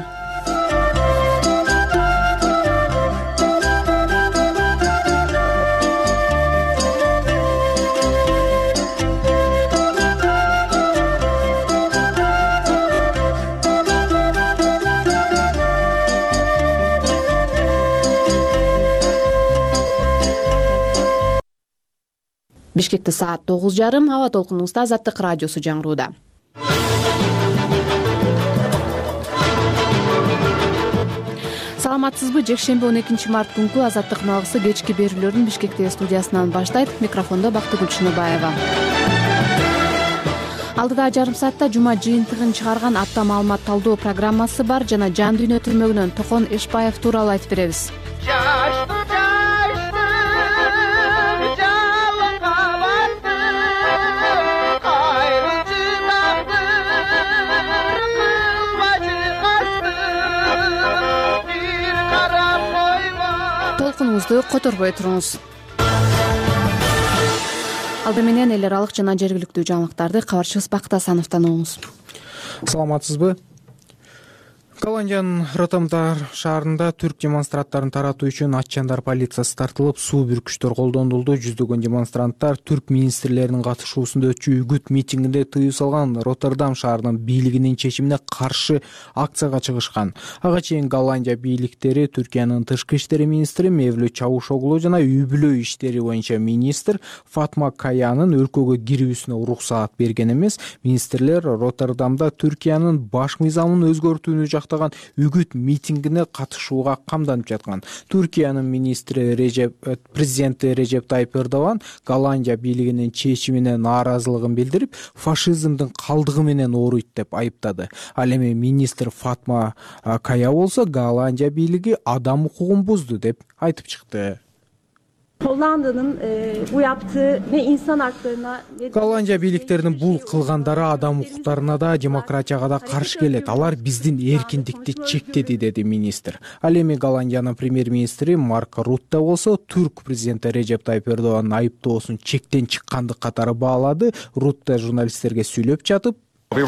Бишкекте саат тогуз жарым, аба толкунубузда Азаттык радиосу жаңырууда. Саламатсызбы? Жекшемби он экинчи март күнкү Азаттык налгысы кечки берүүлөрүн Бишкекте студиясынан баштайт. Микрофондо Бактыгүл Чыныбаева. Алдыда жарым саатта жума жыйынтыгын чыгарган апта маалымат талдоо программасы бар жана жан дүйнө түрмөгүнөн Токон Эшбаев тууралуу айтып беребиз. Толкунуңузду которбой туруңуз. Алды менен эл аралык жана жергиликтүү жаңылыктарды кабарчыбыз Бакыт Асановдон угуңуз. Саламатсызбы? Голландиянын Роттердам шаарында түрк демонстранттарын таратуу үчүн атчандар полициясы тартылып, суу бүркүчтөр колдонулду. Жүздөгөн демонстранттар түрк министрлеринин катышуусунда өтчү үгүт митингинде тыюу салган Роттердам шаарынын бийлигинин чечимине каршы акцияга чыгышкан. Ага чейин Голландия бийликтери Түркиянын тышкы иштери министри Мевлют Чавушоглу жана үй бүлө иштери боюнча министр Фатма Каянын өлкөгө кирүүсүнө уруксаат берген эмес. Министрлер Роттердамда Түркиянын баш мыйзамын өзгөртүүнү үгүт митингине катышууга камданып жаткан. Түркиянын министри Режеп президенти Режеп Тайып Эрдоган Голландия бийлигинин чечимине нааразылыгын билдирип, фашизмдин калдыгы менен ооруйт деп айыптады. Ал эми министр Фатма Кая болсо Голландия бийлиги адам укугун бузду деп айтып чыкты. Hollanda'nın e, bu yaptığı ne insan haklarına ne Голландия бийликтеринин бул кылгандары адам укуктарына да, демократияга да каршы келет. Алар биздин эркиндикти чектеди, деди министр. Ал эми Голландиянын премьер-министри Марк Рутте болсо түрк президенти Режеп Тайып Эрдоганын айыптоосун чектен чыккандык катары баалады. Рутте журналисттерге сүйлөп жатып,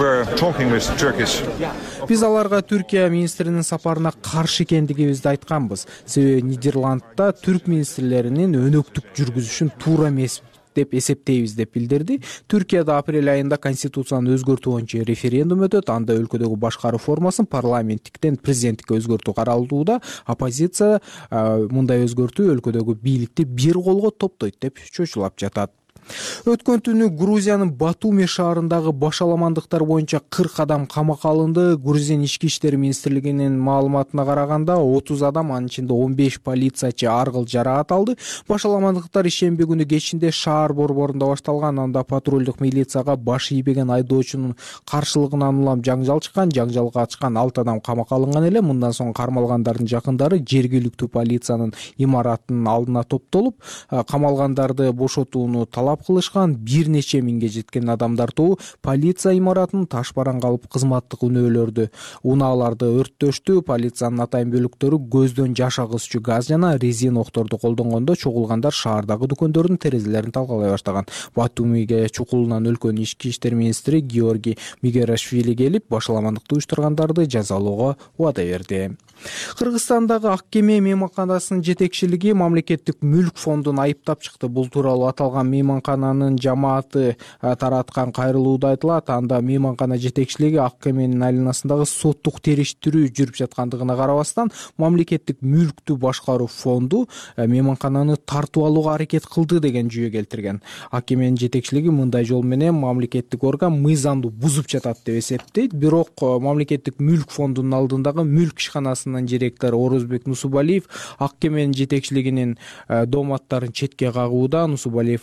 биз аларга Түркия министринин сапарына каршы экендигибизди айтканбыз. Себеби Нидерландда түрк министрлеринин өнөктүк жүргүзүшүн туура эмес деп эсептейбиз деп билдирди. Түркияда апрель айында конституцияны өзгөртүү боюнча референдум өтөт. Анда өлкөдөгү башкаруу формасын парламенттиктен президенттикке өзгөртүү каралууда. Оппозиция мындай өзгөртүү өлкөдөгү бийликти бир колго топтойт деп чочулап жатат. Өткөн түнү Грузиянын Батуми шаарындагы башаламандыктар боюнча кырк адам камакка алынды. Грузиянын ички иштер министрлигинин маалыматына караганда отуз адам, анын ичинде он беш полициячы аргыл жараат алды. Башаламандыктар ишемби күнү кечинде шаар борборунда башталган. Анда патрулдук милицияга баш ийбеген айдоочунун каршылыгынан улам жаңжал чыккан. Жаңжалга чыккан алты адам камакка алынган эле. Мындан соң кармалгандардын жакындары жергиликтүү полициянын имаратынын алдына топтолуп, камалгандарды бошотууну талап кылышкан. Бир нече миңге жеткен адамдар тобу полиция имаратынын таш бараңга алып кызматтык үнөөлөрдү унааларды өрттөштү. Полициянын атайын бөлүктөрү көздөн жаш агызчу газ жана резин окторду колдонгондо чогулгандар шаардагы дүкөндөрдүн терезелерин талкалай баштаган. Батумиге чукулунан өлкөнүн ички иштер министри Георгий Мигерашвили келип, башаламандыкты уюштургандарды жазалоого убада берди. Кыргызстандагы Ак кеме мейманканасынын жетекчилиги мамлекеттик мүлк фондун айыптап чыкты. Бул тууралуу аталган мейманкананын жамааты тараткан кайрылууда айтылат. Анда мейманкана жетекчилиги Ак кеменин айланасындагы соттук териштирүү жүрүп жаткандыгына карабастан, мамлекеттик мүлктү башкаруу фонду мейманкананы тартып алууга аракет кылды деген жүйө келтирген. Ак кеменин жетекчилиги мындай жол менен мамлекеттик орган мыйзамды бузуп жатат деп эсептейт. Бирок мамлекеттик мүлк фондунун алдындагы мүлк ишканасынын директору Орозбек Нусубалиев Ак кеменин жетекчилигинин дооматтарын четке кагууда. Нусубалиев Азаттыкка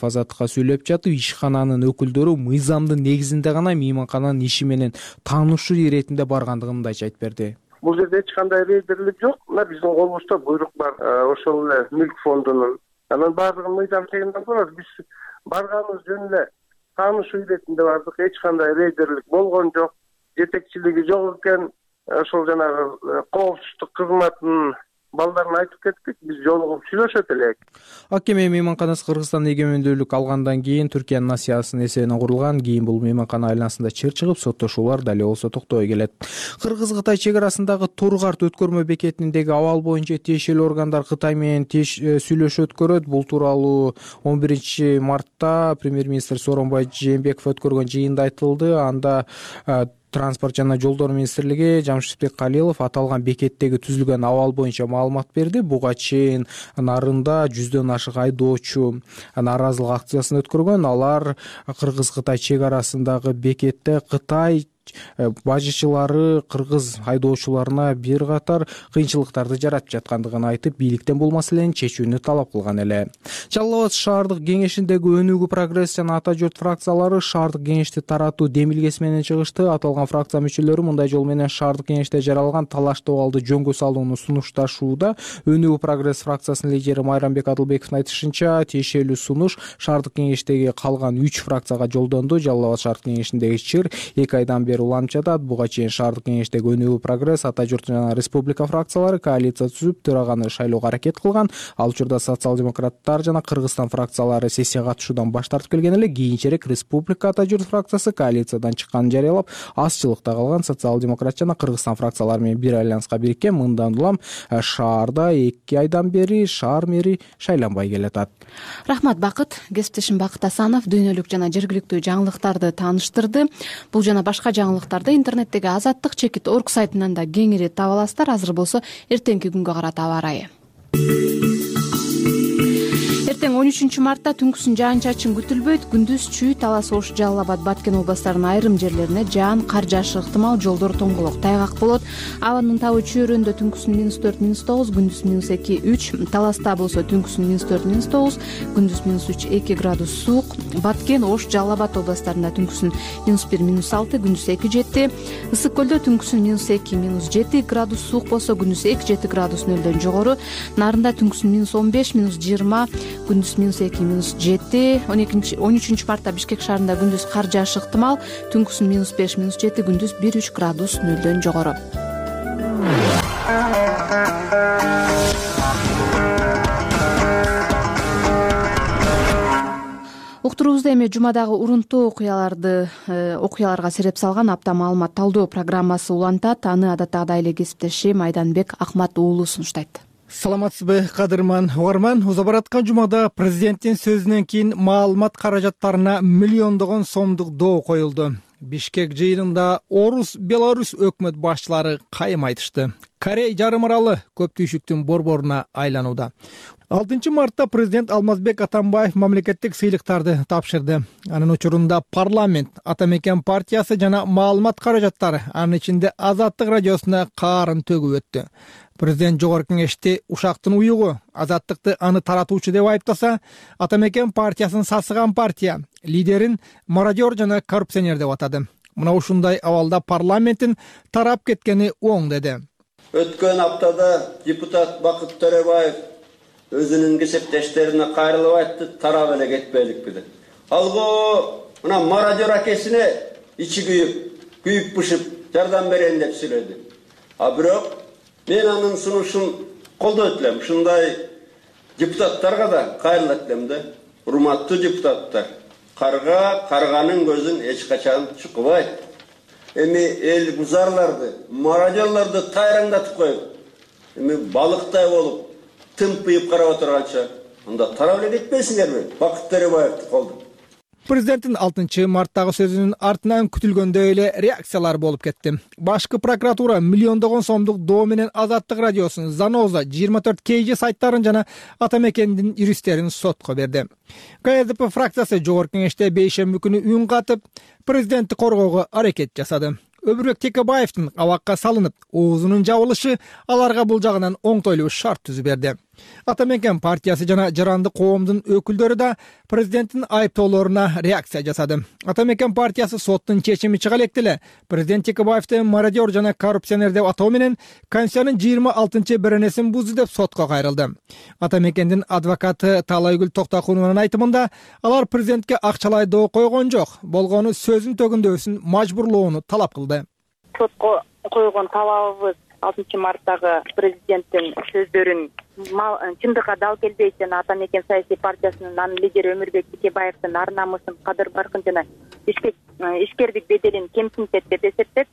журналистка сүйлөп жатып, ишкананын өкүлдөрү мыйзамдын негизинде гана мейманкананын иши менен таанышуу иретинде баргандыгын мындайча айтып берди. Бул жерде эч кандай рейдерлик жок. Мына биздин колубузда буйрук бар, ошол эле мүлк фондунун. Анан баардыгын мыйзам чегинде турат. Биз барганыбыз жөн эле таанышуу иретинде бардык. Эч кандай рейдерлик болгон жок. Жетекчилиги жок экен. Ошол жанагы коопсуздук кызматынын балдарына айтып кеттик, биз жолугуп сүйлөшөт элек. Акеме мейманканасы Кыргызстан эгемендүүлүк алгандан кийин Түркиянын Насиясынын эсебинен курулган. Кийин бул мейманкана айланасында чыр чыгып, соттошуулар дали болсо токтобой келет. Кыргыз-Кытай чек арасындагы Тургарт өткөрмө бекетиндеги абал боюнча тиешелүү органдар Кытай менен сүйлөшүү өткөрөт. Бул тууралуу он биринчи мартта премьер-министр Сооронбай Жээнбеков өткөргөн жыйында айтылды. Анда Транспорт жана жолдор министрлиги Жамшитбек Калилов аталган бекеттеги түзүлгөн абал боюнча маалымат берди. Буга чейин нарында жүздөн ашык айдоочу нааразылык акциясын өткөргөн. Алар Кыргыз-Кытай чек арасындагы бекетте Кытай бажычылары кыргыз айдоочуларына бир катар кыйынчылыктарды жаратып жаткандыгын айтып, бийликтен бул маселени чечүүнү талап кылган эле. Жалал Абад шаардык кеңешиндеги Өнүгүү, Прогресс жана Ата журт фракциялары шаардык кеңешти таратуу демилгеси менен чыгышты. Аталган фракция мүчөлөрү мындай жол менен шаардык кеңеште жаралган талаштуу абалды жөнгө салууну сунушташууда. Өнүгүү, Прогресс фракциясынын лидери Майрамбек Адылбековдун айтышынча, тиешелүү сунуш шаардык кеңештеги калган үч фракцияга жолдонду. Жалал Абад шаардык кеңешиндеги чыр эки айдан бери уланып жатат. Буга чейин шаардык кеңештеги Өнүгүү, Прогресс, Ата журт жана Республика фракциялары коалиция түзүп, төраганы шайлоого аракет кылган. Ал учурда социал-демократтар жана Кыргызстан фракциялары сессияга катышуудан баш тартып келген эле. Кийинчерээк Республика Ата журт фракциясы коалициядан чыкканын жарыялап, азчылыкта калган социал-демократ жана Кыргызстан фракциялары менен бир альянска бириккен. Мындан улам шаарда эки айдан бери шаар мэри шайланбай келатат. Рахмат, Бакыт. Кесиптешим Бакыт Асанов дүйнөлүк жана жергиликтүү жаңылыктарды тааныштырды. Бул жана башка жаңылыктарды интернеттеги азаттык чекит орг сайтынан да кеңири таба аласыздар. Азыр болсо эртеңки күнгө карата аба ырайы. Эртең он үчүнчү мартта түнкүсүн жаан-чачын күтүлбөйт. Күндүз Чүй, Талас, Ош, Жалал Абад, Баткен областарынын айрым жерлерине жаан, кар жаашы ыктымал, жолдор тоңголок, тайгак болот. Абанын табы чөйрөндө түнкүсүн минус төрт, минус тогуз, күндүз минус эки, үч, Таласта болсо түнкүсүн минус төрт, минус тогуз, күндүз минус үч, эки градус суук. Баткен, Ош, Жалал Абад областарында түнкүсүн минус бир, минус алты, күндүз эки, жети. Ысык көлдө түнкүсүн минус эки, минус жети градус суук болсо, күндүз эки, жети градус нөлдөн жогору. Нарында түнкүсүн минус он беш, минус жыйырма, күндүз минус эки, минус жети. он экинчи он үчүнчү мартта Бишкек шаарында күндүз кар жаашы ыктымал, түнкүсүн минус беш, минус жети, күндүз бир, үч градус нөлдөн жогору. Уктуруубузда эми жумадагы урунттуу окуяларды окуяларга сереп салган апта маалымат талдоо программасы улантат. Аны адаттагыдай эле кесиптешим Айданбек Акмат уулу сунуштайт. Саламатсызбы, кадырман угарман. Уза бараткан жумада президенттин сөзүнөн кийин маалымат каражаттарына миллиондогон сомдук доо коюлду. Бишкек жыйынында Орус, Беларусь өкмөт башчылары кайым айтышты. Корей жарым аралы көп түйшүктүн борборуна айланууда. алтынчы мартта президент Алмазбек Атамбаев мамлекеттик сыйлыктарды тапшырды. Анын учурунда парламент, Ата мекен партиясы жана маалымат каражаттары, анын ичинде Азаттык радиосуна каарын төгүп өттү. Президент жогорку кеңеште ушактын уюгу, Азаттыкты аны таратуучу деп айыптаса, Ата мекен партиясын сасыган партия, лидерин мародер жана коррупционер деп атады. Мына ушундай абалда парламенттин тарап кеткени оң деди. Өткөн аптада депутат Бакыт Төрөбаев өзүнүн кесиптештерине кайрылып айтты, тарап эле кетпейлик деп. Алго мына мародер акесине ичи күйүп, күйүп бышып жардам берейин деп сүйлөдү. А бирок мен анын сунушун колдойт элем. Ушундай депутаттарга да кайрылат элем да. Урматтуу депутаттар, карга карганын көзүн эч качан чукубайт. Эми эл бузарларды, мародерларды тайраңдатып коюп, эми балыктай болуп, тымпыйып карап отурганча, анда тарап эле кетпейсиңерби? Бакыт Төрөбаевди колдоп. Президенттин алтынчы марттагы сөзүнүн артынан күтүлгөндөй эле реакциялар болуп кетти. Башкы прокуратура миллиондогон сомдук доо менен Азаттык радиосун, Заноза, жыйырма төрт кей жи сайттарын жана Ата мекендин юристтерин сотко берди. ка эс дэ пэ фракциясы жогорку кеңеште бейшемби күнү үн катып, президентти коргоого аракет жасады. Өбүрбек Текебаевдин абакка салынып, оозунун жабылышы аларга бул жагынан оңтойлуу шарт түзүп берди. Ата Мекен партиясы жана жарандык коомдун өкүлдөрү да президенттин айыптоолоруна реакция жасады. Ата Мекен партиясы соттун чечими чыга электе эле президент Текебаевди мародер жана коррупционер деп атоо менен Конституциянын жыйырма алтынчы беренесин бузду деп сотко кайрылды. Ата Мекендин адвокаты Талайгүл Токтокунованын айтымында алар президентке акчалай доо койгон жок, болгону сөзүн төгүндөбүсүн мажбурлоону талап кылды. Сотко койгон талабыбыз алтынчы марттагы президенттин сөздөрүн чындыкка дал келбейт жана Ата Мекен саясий партиясынын анын лидери Өмүрбек Текебаевдин ар намысын, кадыр баркын жана ишкердик беделин кемсинтет деп эсептеп,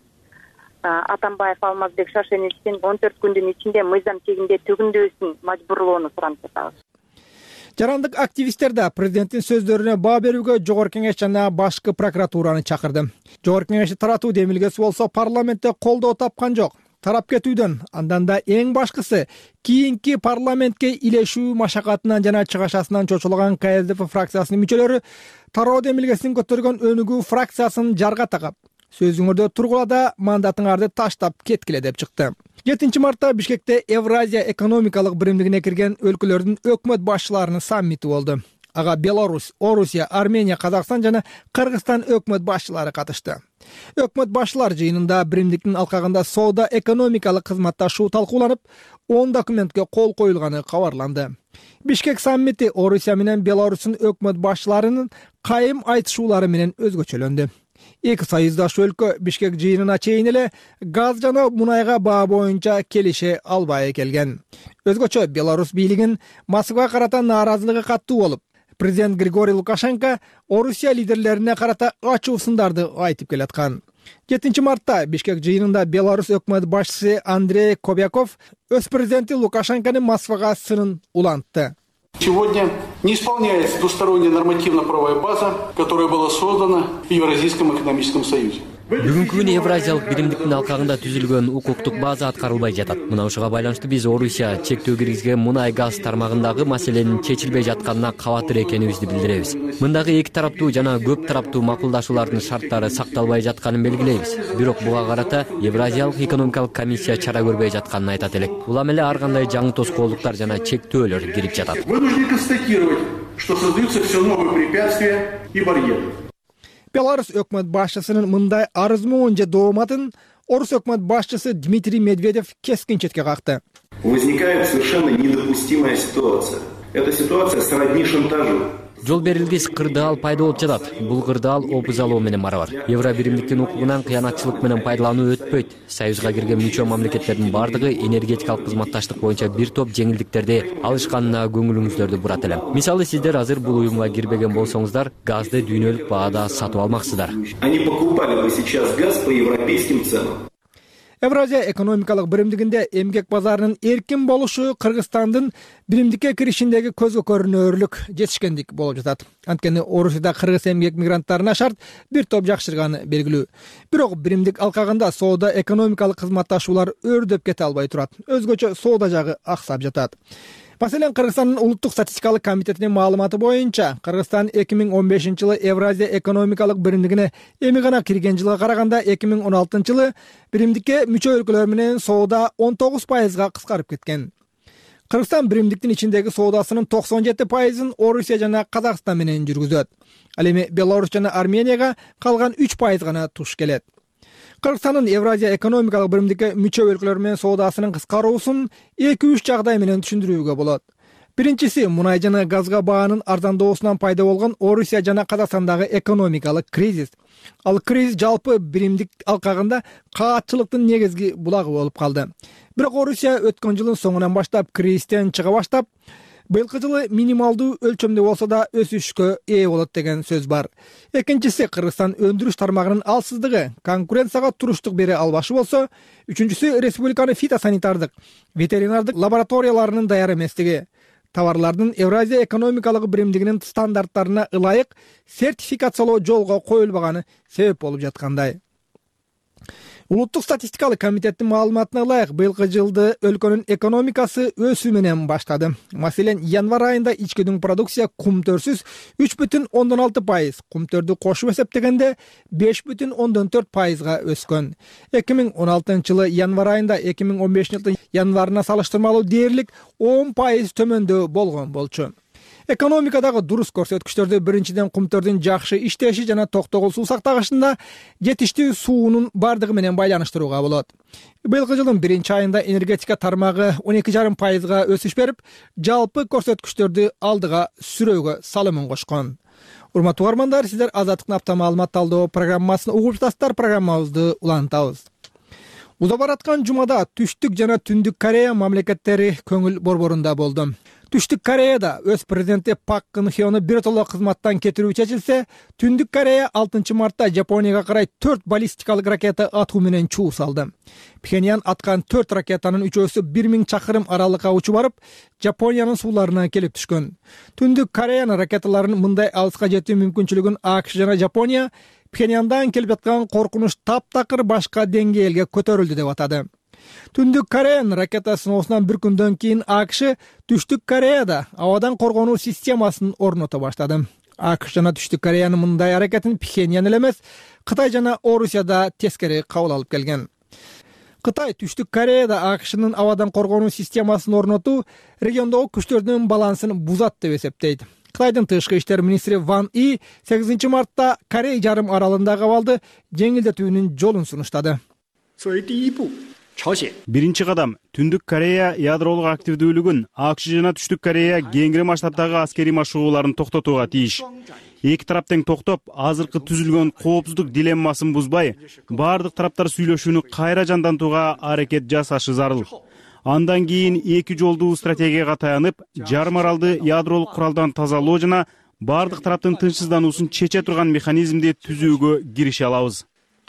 Атамбаев Алмазбек Шашеновичтин он төрт күндүн ичинде мыйзам чегинде төгүндөбүсүн мажбурлоону суранып жатабыз. Жарандык активисттер да президенттин сөздөрүнө баа берүүгө Жогорку Кеңеш жана башкы прокуратураны чакырды. Жогорку Кеңешти таратуу демилгеси болсо парламентте колдоо тапкан жок. Тарап кетүүдөн, андан да эң башкысы кийинки парламентке илешүү машакатынан жана чыгашасынан чочулган Ка Л Д П фракциясынын мүчөлөрү тароо демилгесин көтөргөн Өнүгүү фракциясын жарга такап, сөзүңөрдө тургулада мандатыңарды таштап кеткиле деп чыкты. жетинчи мартта Бишкекте Евразия экономикалык биримдигине кирген өлкөлөрдүн өкмөт башчыларынын саммити болду. Ага Беларусь, Орусия, Армения, Казакстан жана Кыргызстан өкмөт башчылары катышты. Өкмөт башчылар жыйынында биримдиктин алкагында соода экономикалык кызматташуу талкууланып, он документке кол коюлганы кабарланды. Бишкек саммити Орусия менен Беларустун өкмөт башчыларынын кайым айтышуулары менен өзгөчөлөндү. Эки союздаш өлкө Бишкек жыйынына чейин эле газ жана мунайга баа боюнча келише албай келген. Өзгөчө Беларусь бийлигин Москвага карата нааразылыгы каттуу болуп, президент Григорий Лукашенко Орусия лидерлерине карата ачуу сындарды айтып келаткан. жетинчи мартта Бишкек жыйынында Беларусь өкмөт башчысы Андрей Кобяков өз президенти Лукашенконун Москвага сынын улантты. Сегодня не исполняется двусторонняя нормативно-правовая база, которая была создана в Евразийском экономическом союзе. Бүгүнкү күнү Евразиялык биримдиктин алкагында түзүлгөн укуктук база аткарылбай жатат. Мына ушуга байланыштуу биз Орусия чектөө киргизген мунай газ тармагындагы маселенин чечилбей жатканына кабатыр экенибизди билдиребиз. Мындагы эки тараптуу жана көп тараптуу макулдашуулардын шарттары сакталбай жатканын белгилейбиз. Бирок буга карата Евразиялык экономикалык комиссия чара көрбөй жатканын айтат элек. Улам эле ар кандай жаңы тоскоолдуктар жана чектөөлөр кирип жатат. Вынуждены констатировать, что создаются все новые препятствия и барьеры. Беларусь өкмөт башчысынын мындай арызмоон же дооматын Орус өкмөт башчысы Дмитрий Медведев кескин четке какты. Возникает совершенно недопустимая ситуация. Эта ситуация сродни шантажу. Жол берилгис кырдаал пайда болуп жатат. Бул кырдаал опузалоо менен барабар. Евро биримдиктин укугунан кыянатчылык менен пайдалануу өтпөйт. Союзга кирген мүчө мамлекеттердин бардыгы энергетикалык кызматташтык боюнча бир топ жеңилдиктерди алышканына көңүлүңүздөрдү бурат элем. Мисалы, сиздер азыр бул уюмга кирбеген болсоңуздар, газды дүйнөлүк баада сатып алмаксыздар. Они покупали бы сейчас газ по европейским ценам. Евразия экономикалык биримдигинде эмгек базарынын эркин болушу Кыргызстандын биримдикке киришиндеги көзгө көрүнөрлүк жетишкендик болуп жатат. Анткени Орусияда кыргыз эмгек мигранттарына шарт бир топ жакшырганы белгилүү. Бирок биримдик алкагында соода экономикалык кызматташуулар өрдөп кете албай турат. Өзгөчө соода жагы аксап жатат. Маселен, Кыргызстандын улуттук статистикалык комитетинин маалыматы боюнча, Кыргызстан эки миң он бешинчи жылы Евразия экономикалык биримдигине эми гана кирген жылга караганда эки миң он алтынчы жылы биримдикке мүчө өлкөлөр менен соода он тогуз пайызга кыскарып кеткен. Кыргызстан биримдиктин ичиндеги соодасынын токсон жети пайызын Орусия жана Казакстан менен жүргүзөт. Ал эми Беларусь жана Арменияга калган үч пайыз гана туш келет. Кыргызстандын Евразия экономикалык биримдикке мүчө өлкөлөр менен соодасынын кыскаруусун эки үч жагдай менен түшүндүрүүгө болот. Биринчиси, мунай жана газга баанын арзандоосунан пайда болгон Орусия жана Казакстандагы экономикалык кризис. Ал кризис жалпы биримдик алкагында каатчылыктын негизги булагы болуп калды. Бирок Орусия өткөн жылдын соңунан баштап кризистен чыга баштап, быйылкы жылы минималдуу өлчөмдө болсо да өсүшкө ээ болот деген сөз бар. Экинчиси, Кыргызстан өндүрүш тармагынын алсыздыгы, конкуренцияга туруштук бере албашы болсо, үчүнчүсү республиканын фитосанитардык, ветеринардык лабораторияларынын даяр эместиги, товарлардын Евразия экономикалык биримдигинин стандарттарына ылайык сертификациялоо жолго коюлбаганы себеп болуп жаткандай. Улуттук статистикалык комитеттин маалыматына ылайык, быйылкы жылды өлкөнүн экономикасы өсүү менен баштады. Маселен, январь айында ички продукция кумтөрсүз үч бүтүн ондон алты пайыз, кумтөрдү кошуп эсептегенде беш бүтүн ондон төрт пайызга өскөн. эки миң он алтынчы жылы январь айында эки миң он бешинчи жылдын январына салыштырмалуу дээрлик он пайыз төмөндөө болгон болчу. Экономикадагы дурус көрсөткүчтөрдү биринчиден кумтөрдүн жакшы иштеши жана токтогул суу сактагычында жетиштүү суунун бардыгы менен байланыштырууга болот. Быйылкы жылдын биринчи айында энергетика тармагы он эки жарым пайызга өсүш берип, жалпы көрсөткүчтөрдү алдыга сүрөөгө салымын кошкон. Урматтуу угармандар, сиздер Азаттыктын апта маалымат талдоо программасын угуп жатасыздар. Программабызды улантабыз. Уза бараткан жумада Түштүк жана Түндүк Корея мамлекеттери көңүл борборунда болду. Түштүк Кореяда өз президенти Пак Кын Хёну биротоло кызматтан кетирүү чечилсе, Түндүк Корея алтынчы мартта Жапонияга карай төрт баллистикалык ракета атуу менен чуу салды. Пхеньян аткан төрт ракетанын үчөөсү бир миң чакырым аралыкка учуп барып, Жапониянын сууларына келип түшкөн. Түндүк Кореянын ракеталарынын мындай алыска жетүү мүмкүнчүлүгүн АКШ жана Жапония Пхеньяндан келип жаткан коркунуч таптакыр башка деңгээлге көтөрүлдү деп атады. Түндүк Кореянын ракета сыноосунан бир күндөн кийин АКШ Түштүк Кореяда абадан коргонуу системасын орното баштады. АКШ жана Түштүк Кореянын мындай аракетин Пхеньян эле эмес, Кытай жана Орусия да тескери кабыл алып келген. Кытай Түштүк Кореяда АКШнын абадан коргонуу системасын орнотуу региондогу күчтөрдүн балансын бузат деп эсептейт. Кытайдын тышкы иштер министри Ван И сегизинчи мартта Корей жарым аралындагы абалды жеңилдетүүнүн жолун сунуштады. Биринчи кадам Түндүк Корея ядролук активдүүлүгүн АКШ жана Түштүк Корея кеңири масштабтагы аскерий машыгууларын токтотууга тийиш. Эки тарап тең токтоп, азыркы түзүлгөн коопсуздук дилеммасын бузбай, бардык тараптар сүйлөшүүнү кайра жандантууга аракет жасашы зарыл. Андан кийин эки жолдуу стратегияга таянып, жарым аралды ядролук куралдан тазалоо жана бардык тараптын тынчсыздануусун чече турган механизмди түзүүгө кирише алабыз.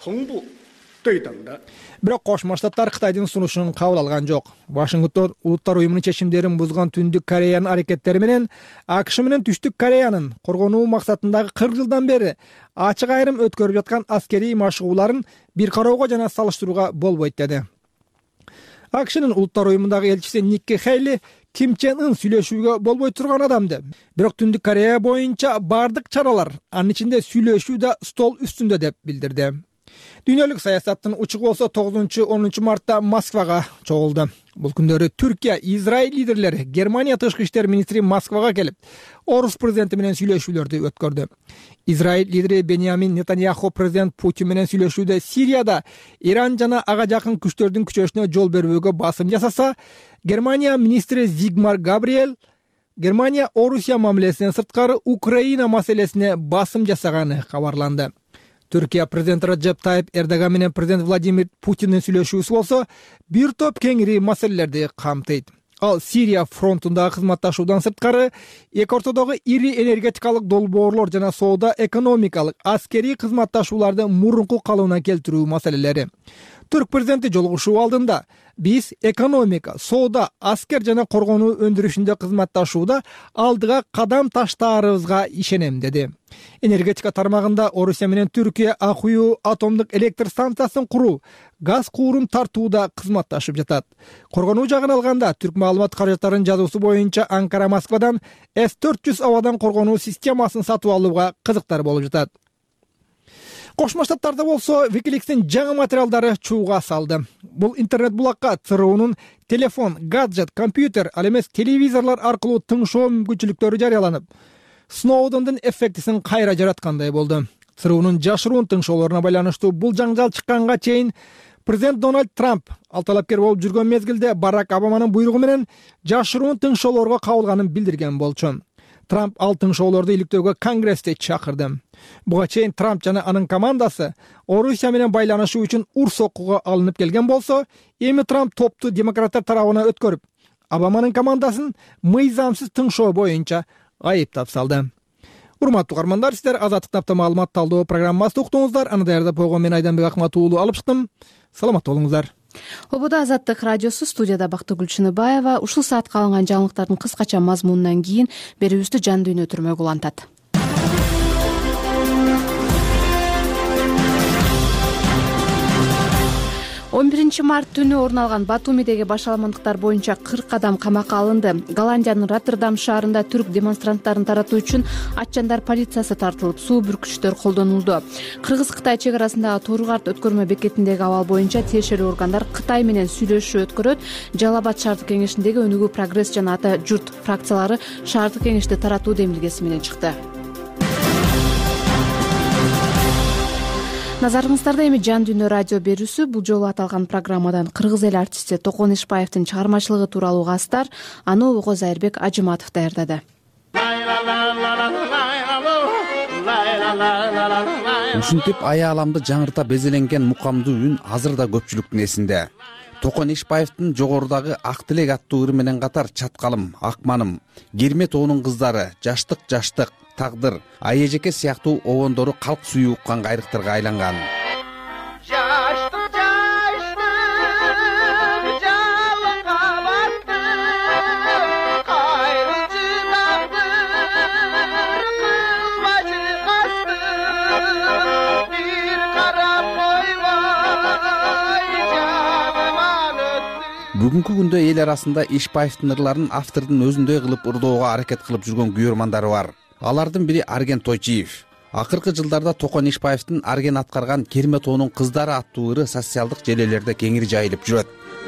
Бирок Кошмо Штаттар Кытайдын сунушун кабыл алган жок. Вашингтон Улуттар уюмунун чечимдерин бузган Түндүк Кореянын аракеттери менен АКШ менен Түштүк Кореянын коргонуу максатындагы кырк жылдан бери ачык айрым өткөрүп жаткан аскерий машыгууларын бир кароого жана салыштырууга болбойт деди. АКШнын Улуттар уюмундагы элчиси Никки Хейли Ким Чен Ын сүйлөшүүгө болбой турган адамды. Бирок Түндүк Корея боюнча бардык чаралар, анын ичинде сүйлөшүү да стол үстүндө деп билдирди. Дүйнөлүк саясаттын учугу болсо тогузунчу онунчу мартта Москвага чогулду. Бул күндөрү Түркия, Израиль лидерлери, Германия тышкы иштер министри Москвага келип, Орус президенти менен сүйлөшүүлөрдү өткөрдү. Израиль лидери Беньямин Нетаньяху президент Путин менен сүйлөшүүдө Сирияда Иран жана ага жакын күчтөрдүн күчөшүнө жол бербөөгө басым жасаса, Германия министри Зигмар Габриэль Германия Орусия мамилесинен сырткары Украина маселесине басым жасаганы кабарланды. Түркия президенти Раджеп Тайип Эрдоган менен президент Владимир Путиндин сүйлөшүүсү болсо бир топ кеңири маселелерди камтыйт. Ал Сирия фронтундагы кызматташуудан сырткары эки ортодогу ири энергетикалык долбоорлор жана соода экономикалык аскерий кызматташууларды мурунку калыбына келтирүү маселелери. Түрк президенти жолугушуу алдында биз экономика, соода, аскер жана коргонуу өндүрүшүндө кызматташууда алдыга кадам таштаарыбызга ишенем деди. Энергетика тармагында Орусия менен Түркия Акуюу атомдук электр станциясын куруу, газ куурун тартууда кызматташып жатат. Коргонуу жагын алганда Түрк маалымат каражаттарынын жазуусу боюнча Анкара Москвадан эс төрт жүз абадан коргонуу системасын сатып алууга кызыктар болуп жатат. Кошмо Штаттарда болсо Wikileaks'ин жаңы материалдары чууга салды. Бул интернет булакка ЦРУнун телефон, гаджет, компьютер, ал эмес телевизорлор аркылуу тыңшоо мүмкүнчүлүктөрү жарыяланып, Сноудендин эффектисин кайра жараткандай болду. ЦРУнун жашыруун тыңшоолоруна байланыштуу бул жаңжал чыкканга чейин президент Дональд Трамп ал талапкер болуп жүргөн мезгилде Барак Обаманын буйругу менен жашыруун тыңшоолорго кабылганын билдирген болчу. Трамп ал тыңшоолорду иликтөөгө Конгрессти чакырды. Буга чейин Трамп жана анын командасы Орусия менен байланышуу үчүн ур соккуга алынып келген болсо, эми Трамп топту демократтар тарабына өткөрүп, Обаманын командасын мыйзамсыз тыңшоо боюнча айыптап салды. Урматтуу угармандар, сиздер Азаттыктын апта маалымат талдоо программасын уктуңуздар. Аны даярдап койгон мен Айданбек Акматуулу алып чыктым. Саламат болуңуздар. Ободо Азаттык радиосу, студияда Бактыгүл Чыныбаева. Ушул саатка алынган жаңылыктардын кыскача мазмунунан кийин берүүбүздү жан дүйнө түрмөгү улантат. он биринчи март түнү орун алган Батумидеги башаламандыктар боюнча кырк адам камакка алынды. Голландиянын Роттердам шаарында түрк демонстранттарын таратуу үчүн атчандар полициясы тартылып, суу бүркүчтөр колдонулду. Кыргыз-Кытай чек арасындагы Тооругарт өткөрмө бекетиндеги абал боюнча тиешелүү органдар Кытай менен сүйлөшүү өткөрөт. Жалал Абад шаардык кеңешиндеги Өнүгүү, Прогресс жана Ата журт фракциялары шаардык кеңешти таратуу демилгеси менен чыкты. Назарыңыздарда эми Жан Дүйнө радио берүүсү. Бул жолу аталган программадан кыргыз эл артисти Токон Ишбаевдин чыгармачылыгы тууралуу кастар, аны Ого Зайырбек Ажыматов даярдады. Ушинтип аяламды жаңырта безеленген мукамдуу үн азыр да көпчүлүктүн эсинде. Токон Ишбаевдин жогорудагы Ак тилек аттуу ыры менен катар Чаткалым, Акманым, Кермет оонун кыздары, Жаштык жаштык, Тагдыр, Айэжеке сыяктуу обондору калк сүйүү уккан кайрыктарга айланган. Бүгүнкү күндө эл арасында Ишбаевдин ырларын автордун өзүндөй кылып ырдоого аракет кылып жүргөн күйөрмандары бар. Алардын бири Арген Тойчиев. Акыркы жылдарда Токон Ишбаевдин Арген аткарган Кермет оонун кыздары аттуу ыры социалдык желелерде кеңири жайылып жүрөт.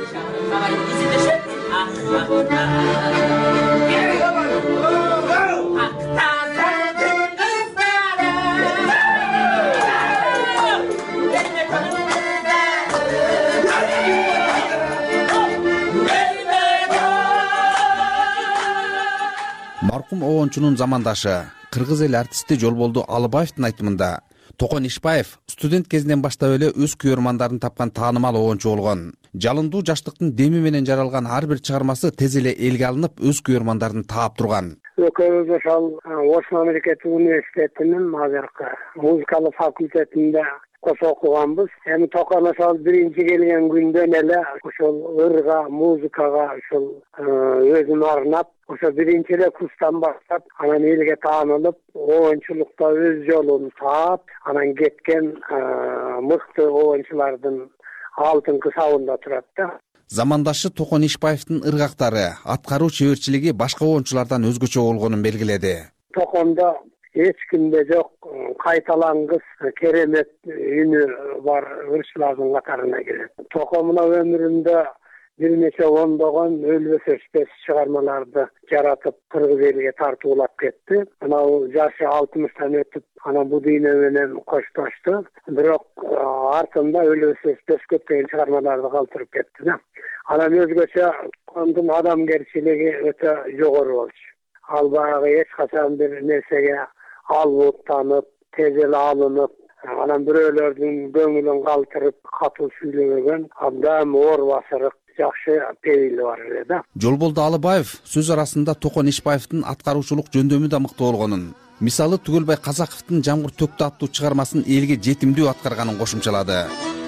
Маркум оончунун замандашы, кыргыз эл артисти Жолболду Алыбаевдин айтымында, Токон Ишбаев студент кезинен баштап эле өз күйөрмандарын тапкан таанымал оончу болгон. Жалындуу жаштыктын деми менен жаралган ар бир чыгармасы тез эле элге алынып, өз күйөрмандарын таап турган. Экөөбүз ошол Ош мамлекеттик университетинин азыркы музыкалык факультетинде кошо окуганбыз. Эми Токон ошол биринчи келген күндөн эле ошол ырга, музыкага ошол өзүн арнап, ошо биринчи эле курстан баштап, анан элге таанылып, оончулукта өз жолун таап, анан кеткен мыкты оончулардын алтынкы сабында турат да. Замандашы Токон Ишбаевдин ыргактары, аткаруу чеберчилиги башка оончулардан өзгөчө болгонун белгиледи. Токондо эч кимде жок кайталангыс керемет үнү бар ырчылардын катарына кирет. Токон мына өмүрүндө бир нече ондогон өлбөс өчпөс чыгармаларды жаратып кыргыз элге тартуулап кетти. Анау жашы алтымыштан өтүп, анан бул дүйнө менен коштошту. Бирок артында өлбөс өчпөс көптөгөн чыгармаларды калтырып кетти да. Анан өзгөчө Токондун адамгерчилиги өтө жогору болчу. Ал баягы эч качан бир нерсеге албуттанып, тез эле алынып, анан бирөөлөрдүн көңүлүн калтырып, катуу сүйлөбөгөн, абдан оор басырык, жакшы пейили бар эле да. Жолболду Алыбаев сөз арасында Токон Ишбаевдин аткаруучулук жөндөмү да мыкты болгонун, мисалы Түгөлбай Казаковдун Жамгыр төктү аттуу чыгармасын элге жетимдүү аткарганын кошумчалады.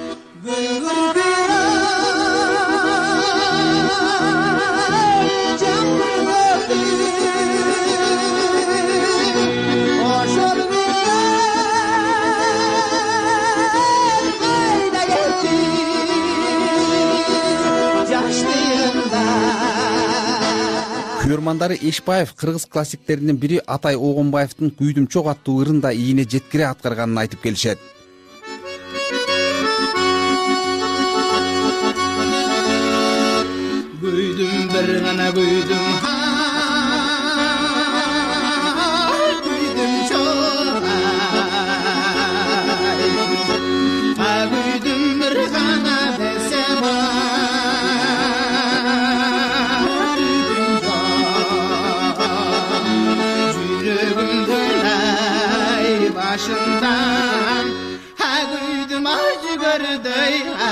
Күйөрмандары Ишбаев кыргыз классиктеринин бири Атай Огонбаевдин Күйдүм чок аттуу ырында ийине жеткире аткарганын айтып келишет. Күйдүм бир гана күйдүм күйдүм чок күйдүм бир гана десе башындан ha күйдүм ажы көрдөй.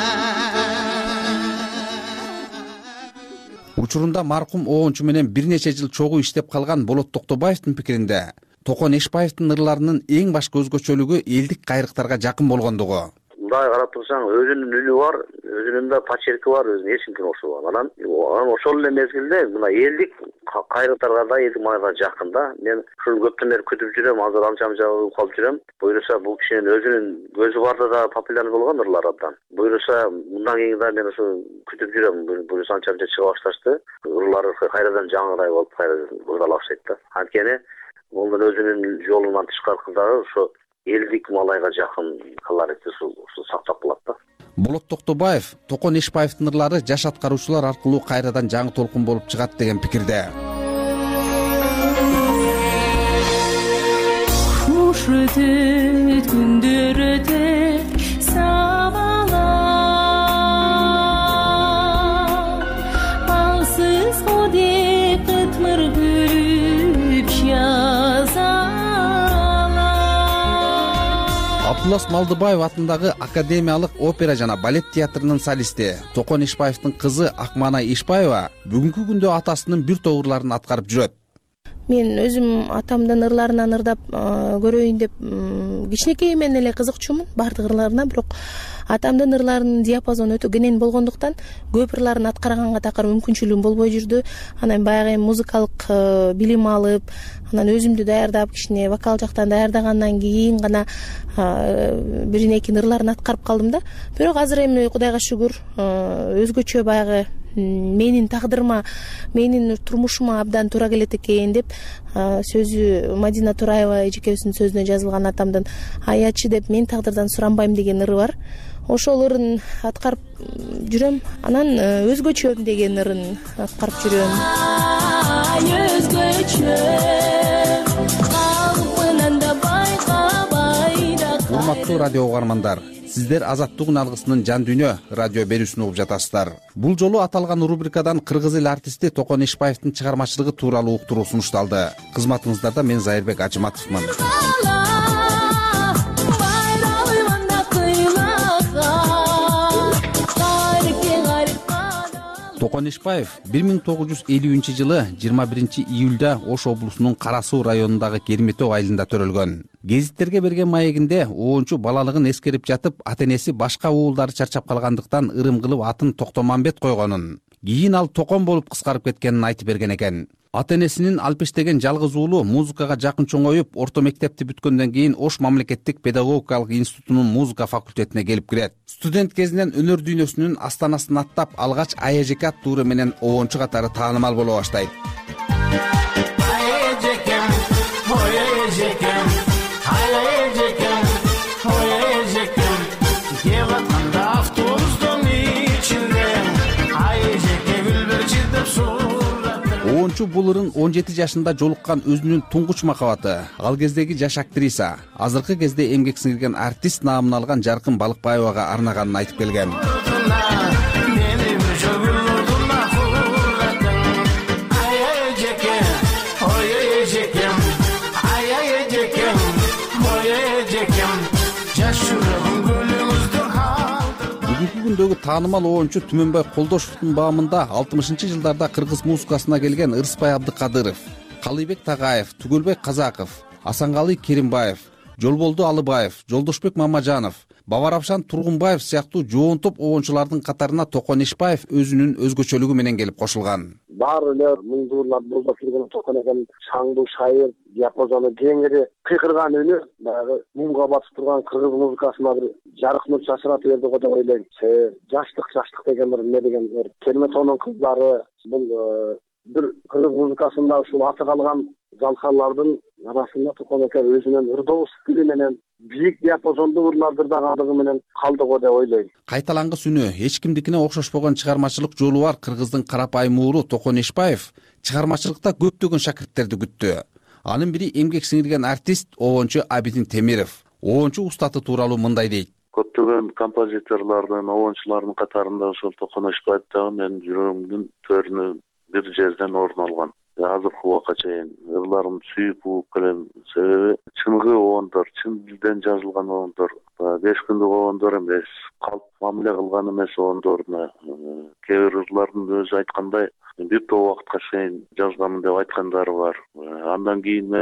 Учурунда маркум оончу менен бир нече жыл чогуу иштеп калган Болот Токтобаевдин пикиринде, Токон Ишбаевдин ырларынын эң башкы өзгөчөлүгү элдик кайрыктарга жакын болгондугу. мындай карап турсаң, өзүнүн үнү бар, өзүнүн да почерки бар, өзүнүн эч кимге окшобойт. Анан анан ошол эле мезгилде мына элдик кайрылтарга да, элдик мага жакын да. Мен ушул көптөн бери күтүп жүрөм, азыр анча-мынча калып жүрөм. Буюрса бул кишинин өзүнүн көзү барда да популярный болгон ырлар абдан. Буюрса мындан кийин да мен ушу күтүп жүрөм. Буюрса анча-мынча чыга башташты. Ырлары кайрадан жаңыдай болуп кайра ырдала баштайт да. Анткени бул өзүнүн жолунан тышкары дагы ошо элдик малайга жакын колоритти сактап калат да. Болот Токтобаев Токон Эшбаевдин ырлары жаш аткаруучулар аркылуу кайрадан жаңы толкун болуп чыгат деген пикирде. Куш өтөт, күндөр өтөт, сабалап, алсыз го деп кытмыр көрүп жазалар. Абдулас Малдыбаев атындагы Академиялык опера жана балет театрынын солисти Токон Эшбаевдин кызы Акмана Эшбаева бүгүнкү күндө атасынын бир топ ырларын аткарып жүрөт. Мен өзүм атамдын ырларынан ырдап көрөйүн деп кичинекейимден эле кызыкчумун бардык ырларына, бирок атамдын ырларынын диапазону өтө кенен болгондуктан көп ырларын аткарганга такыр мүмкүнчүлүгүм болбой жүрдү. Анан баягы эми музыкалык билим алып, анан өзүмдү даярдап, кичине вокал жактан даярдагандан кийин гана биринекин ырларын аткарып калдым да. Бирок азыр эми Кудайга шүгүр өзгөчө баягы менин тагдырыма, менин турмушума абдан туура келет экен деп сөзү Мадина Тураева эжекебиздин сөзүнө жазылган атамдын аячы деп мен тагдырдан суранбайм деген ыры бар. Ошол ырын аткарып жүрөм. Анан өзгөчө деген ырын аткарып жүрөм. Өзгөчө калпынан да байкабай да. Урматтуу радио угармандар, сиздер Азаттык алгысынын жан дүйнө радио берүүсүн угуп жатасыздар. Бул жолу аталган рубрикадан кыргыз эл артисти Токон Эшбаевдин чыгармачылыгы тууралуу уктуруу сунушталды. Кызматыңыздарда мен Зайырбек Ажыматовмун. Токон Эшбаев бир миң тогуз жүз элүүнчү жылы жыйырма биринчи июлда Ош облусунун Кара Суу районундагы Керметөө айылында төрөлгөн. Гезиттерге берген маегинде оончу балалыгын эскерип жатып, ата-энеси башка уулдары чарчап калгандыктан ырым кылып атын Токтомамбет койгонун, кийин ал Токон болуп кыскарып кеткенин айтып берген экен. Ата-энесинин алпештеген жалгыз уулу музыкага жакын чоңоюп, орто мектепти бүткөндөн кийин Ош мамлекеттик педагогикалык институтунун музыка факультетине келип кирет. Студент кезинен өнөр дүйнөсүнүн астанасын аттап, алгач АЭЖК аттуу ыры менен оончу катары таанымал боло баштайт. оончу бул ырын он жети жашында жолуккан өзүнүн туңгуч махабаты, ал кездеги жаш актриса, азыркы кезде эмгек сиңирген артист наамын алган Жаркын Балыкбаевага арнаганын айтып келген. Бүгүнкү күндөгү таанымал оончу Түмөнбай Колдошевдун баамында алтымышынчы жылдарда кыргыз музыкасына келген Ырысбай Абдыкадыров, Калыйбек Тагаев, Түгөлбек Казаков, Асанкалы Керимбаев, Жолболду Алыбаев, Жолдошбек Мамажанов, Бабарапшан Тургунбаев сыяктуу жоон топ оончулардын катарына Токон Эшбаев өзүнүн өзгөчөлүгү менен келип кошулган. Баары эле муңдуурлар болуп жүргөн Токон экен, шаңдуу шайыр, диапазону кеңири, кыйкырган үнү баягы мумга батып турган кыргыз музыкасына бир жарык нур чачыратып берди го деп ойлойм. Жаштык жаштык деген бир эмне деген бир Керметөөнүн кыздары, бул бир кыргыз музыкасында ушул аты калган залкалардын арасында Токон экен өзүнүн ырдоо стили менен бийик диапазондуу ырларды да калдыгы менен калды го деп ойлойм. Кайталангыс үнү, эч кимдикине окшошпогон чыгармачылык жолу бар кыргыздын карапайым ууру Токон Эшбаев чыгармачылыкта көптөгөн шакирттерди күттү. Анын бири эмгек сиңирген артист оончу Абидин Темиров. Оончу устаты тууралуу мындай дейт. Көптөгөн композиторлордун, оончулардын катарында ошол Токон Эшбаев дагы менин жүрөгүмдүн төрүнө бир жерден орун алган. Азыркы убакка чейин ырларын сүйүп угуп келем. Себеби чыныгы оондор, чын дилден жазылган оондор, беш күндүк оондор эмес, калп мамиле кылган эмес оондоруна кээ бир ырлардын өзү айткандай бир топ убакытка чейин жазганмын деп айткандары бар. Андан кийин мен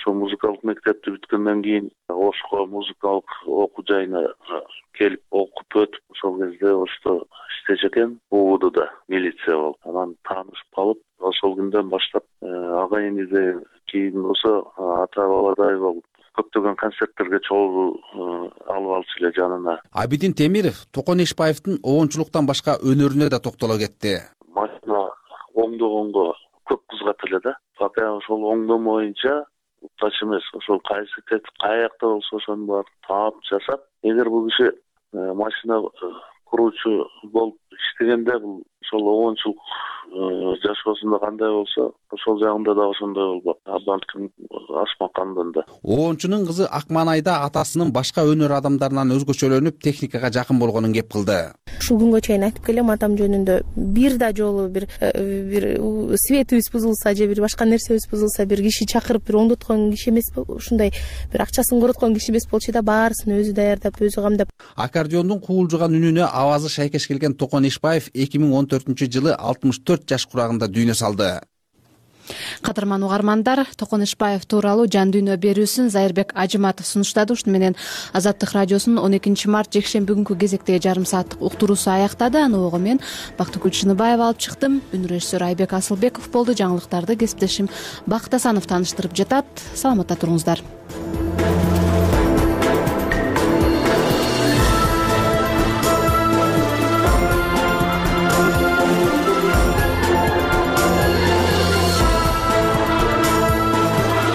ошо музыкалык мектепти бүткөндөн кийин Ошко музыкалык окуу жайына келип окуп өтүп ошол кезде Ошто иштечү экен. УУДда милиция болуп анан таанышып калып, ошол күндөн баштап агайын иде кийин болсо ата бабадай болуп көптөгөн концерттерге чогуу алып алчу эле жанына. Абидин Темиров Токон Эшбаевдин обончулуктан башка өнөрүнө да токтоло кетти. Машина оңдогонго көп кызыгат эле да. Пока ошол оңдоо боюнча тач эмес, ошол кайсы кетип каякта болсо ошонун баарын таап жасап, эгер бул киши машина куруучу болуп иштегенде бул ошол обончулук жашоосунда кандай болсо, ошол жагында да ошондой болбок. Балким Ашмакандын да. Обончунун кызы Акманайда атасынын башка өнөр адамдарынан өзгөчөлөнүп, техникага жакын болгонун кеп кылды. Ушул күнгө чейин айтып келем атам жөнүндө бир да жолу бир бир светибиз бузулса же бир башка нерсебиз бузулса бир киши чакырып бир оңдоткон киши эмес, ушундай бир акчасын короткон киши эмес болчу да, баарысын өзү даярдап, өзү камдап. Аккордеондун куулжуган үнүнө авазы шайкеш келген Токон Эшбаев эки миң он төртүнчү жылы алтымыш төрт жаш курагында дүйнө салды. Кадырман угармандар, Токон Эшбаев тууралуу жан дүйнө берүүсүн Зайырбек Ажыматов сунуштады. Ушуну менен Азаттык радиосунун он экинчи март жекшемби күнгү кезектеги жарым сааттык уктуруусу аяктады. Аны ого мен Бактыгүл Чыныбаева алып чыктым. Үн режиссер Айбек Асылбеков болду. Жаңылыктарды кесиптешим Бакыт Асанов тааныштырып жатат. Саламатта туруңуздар.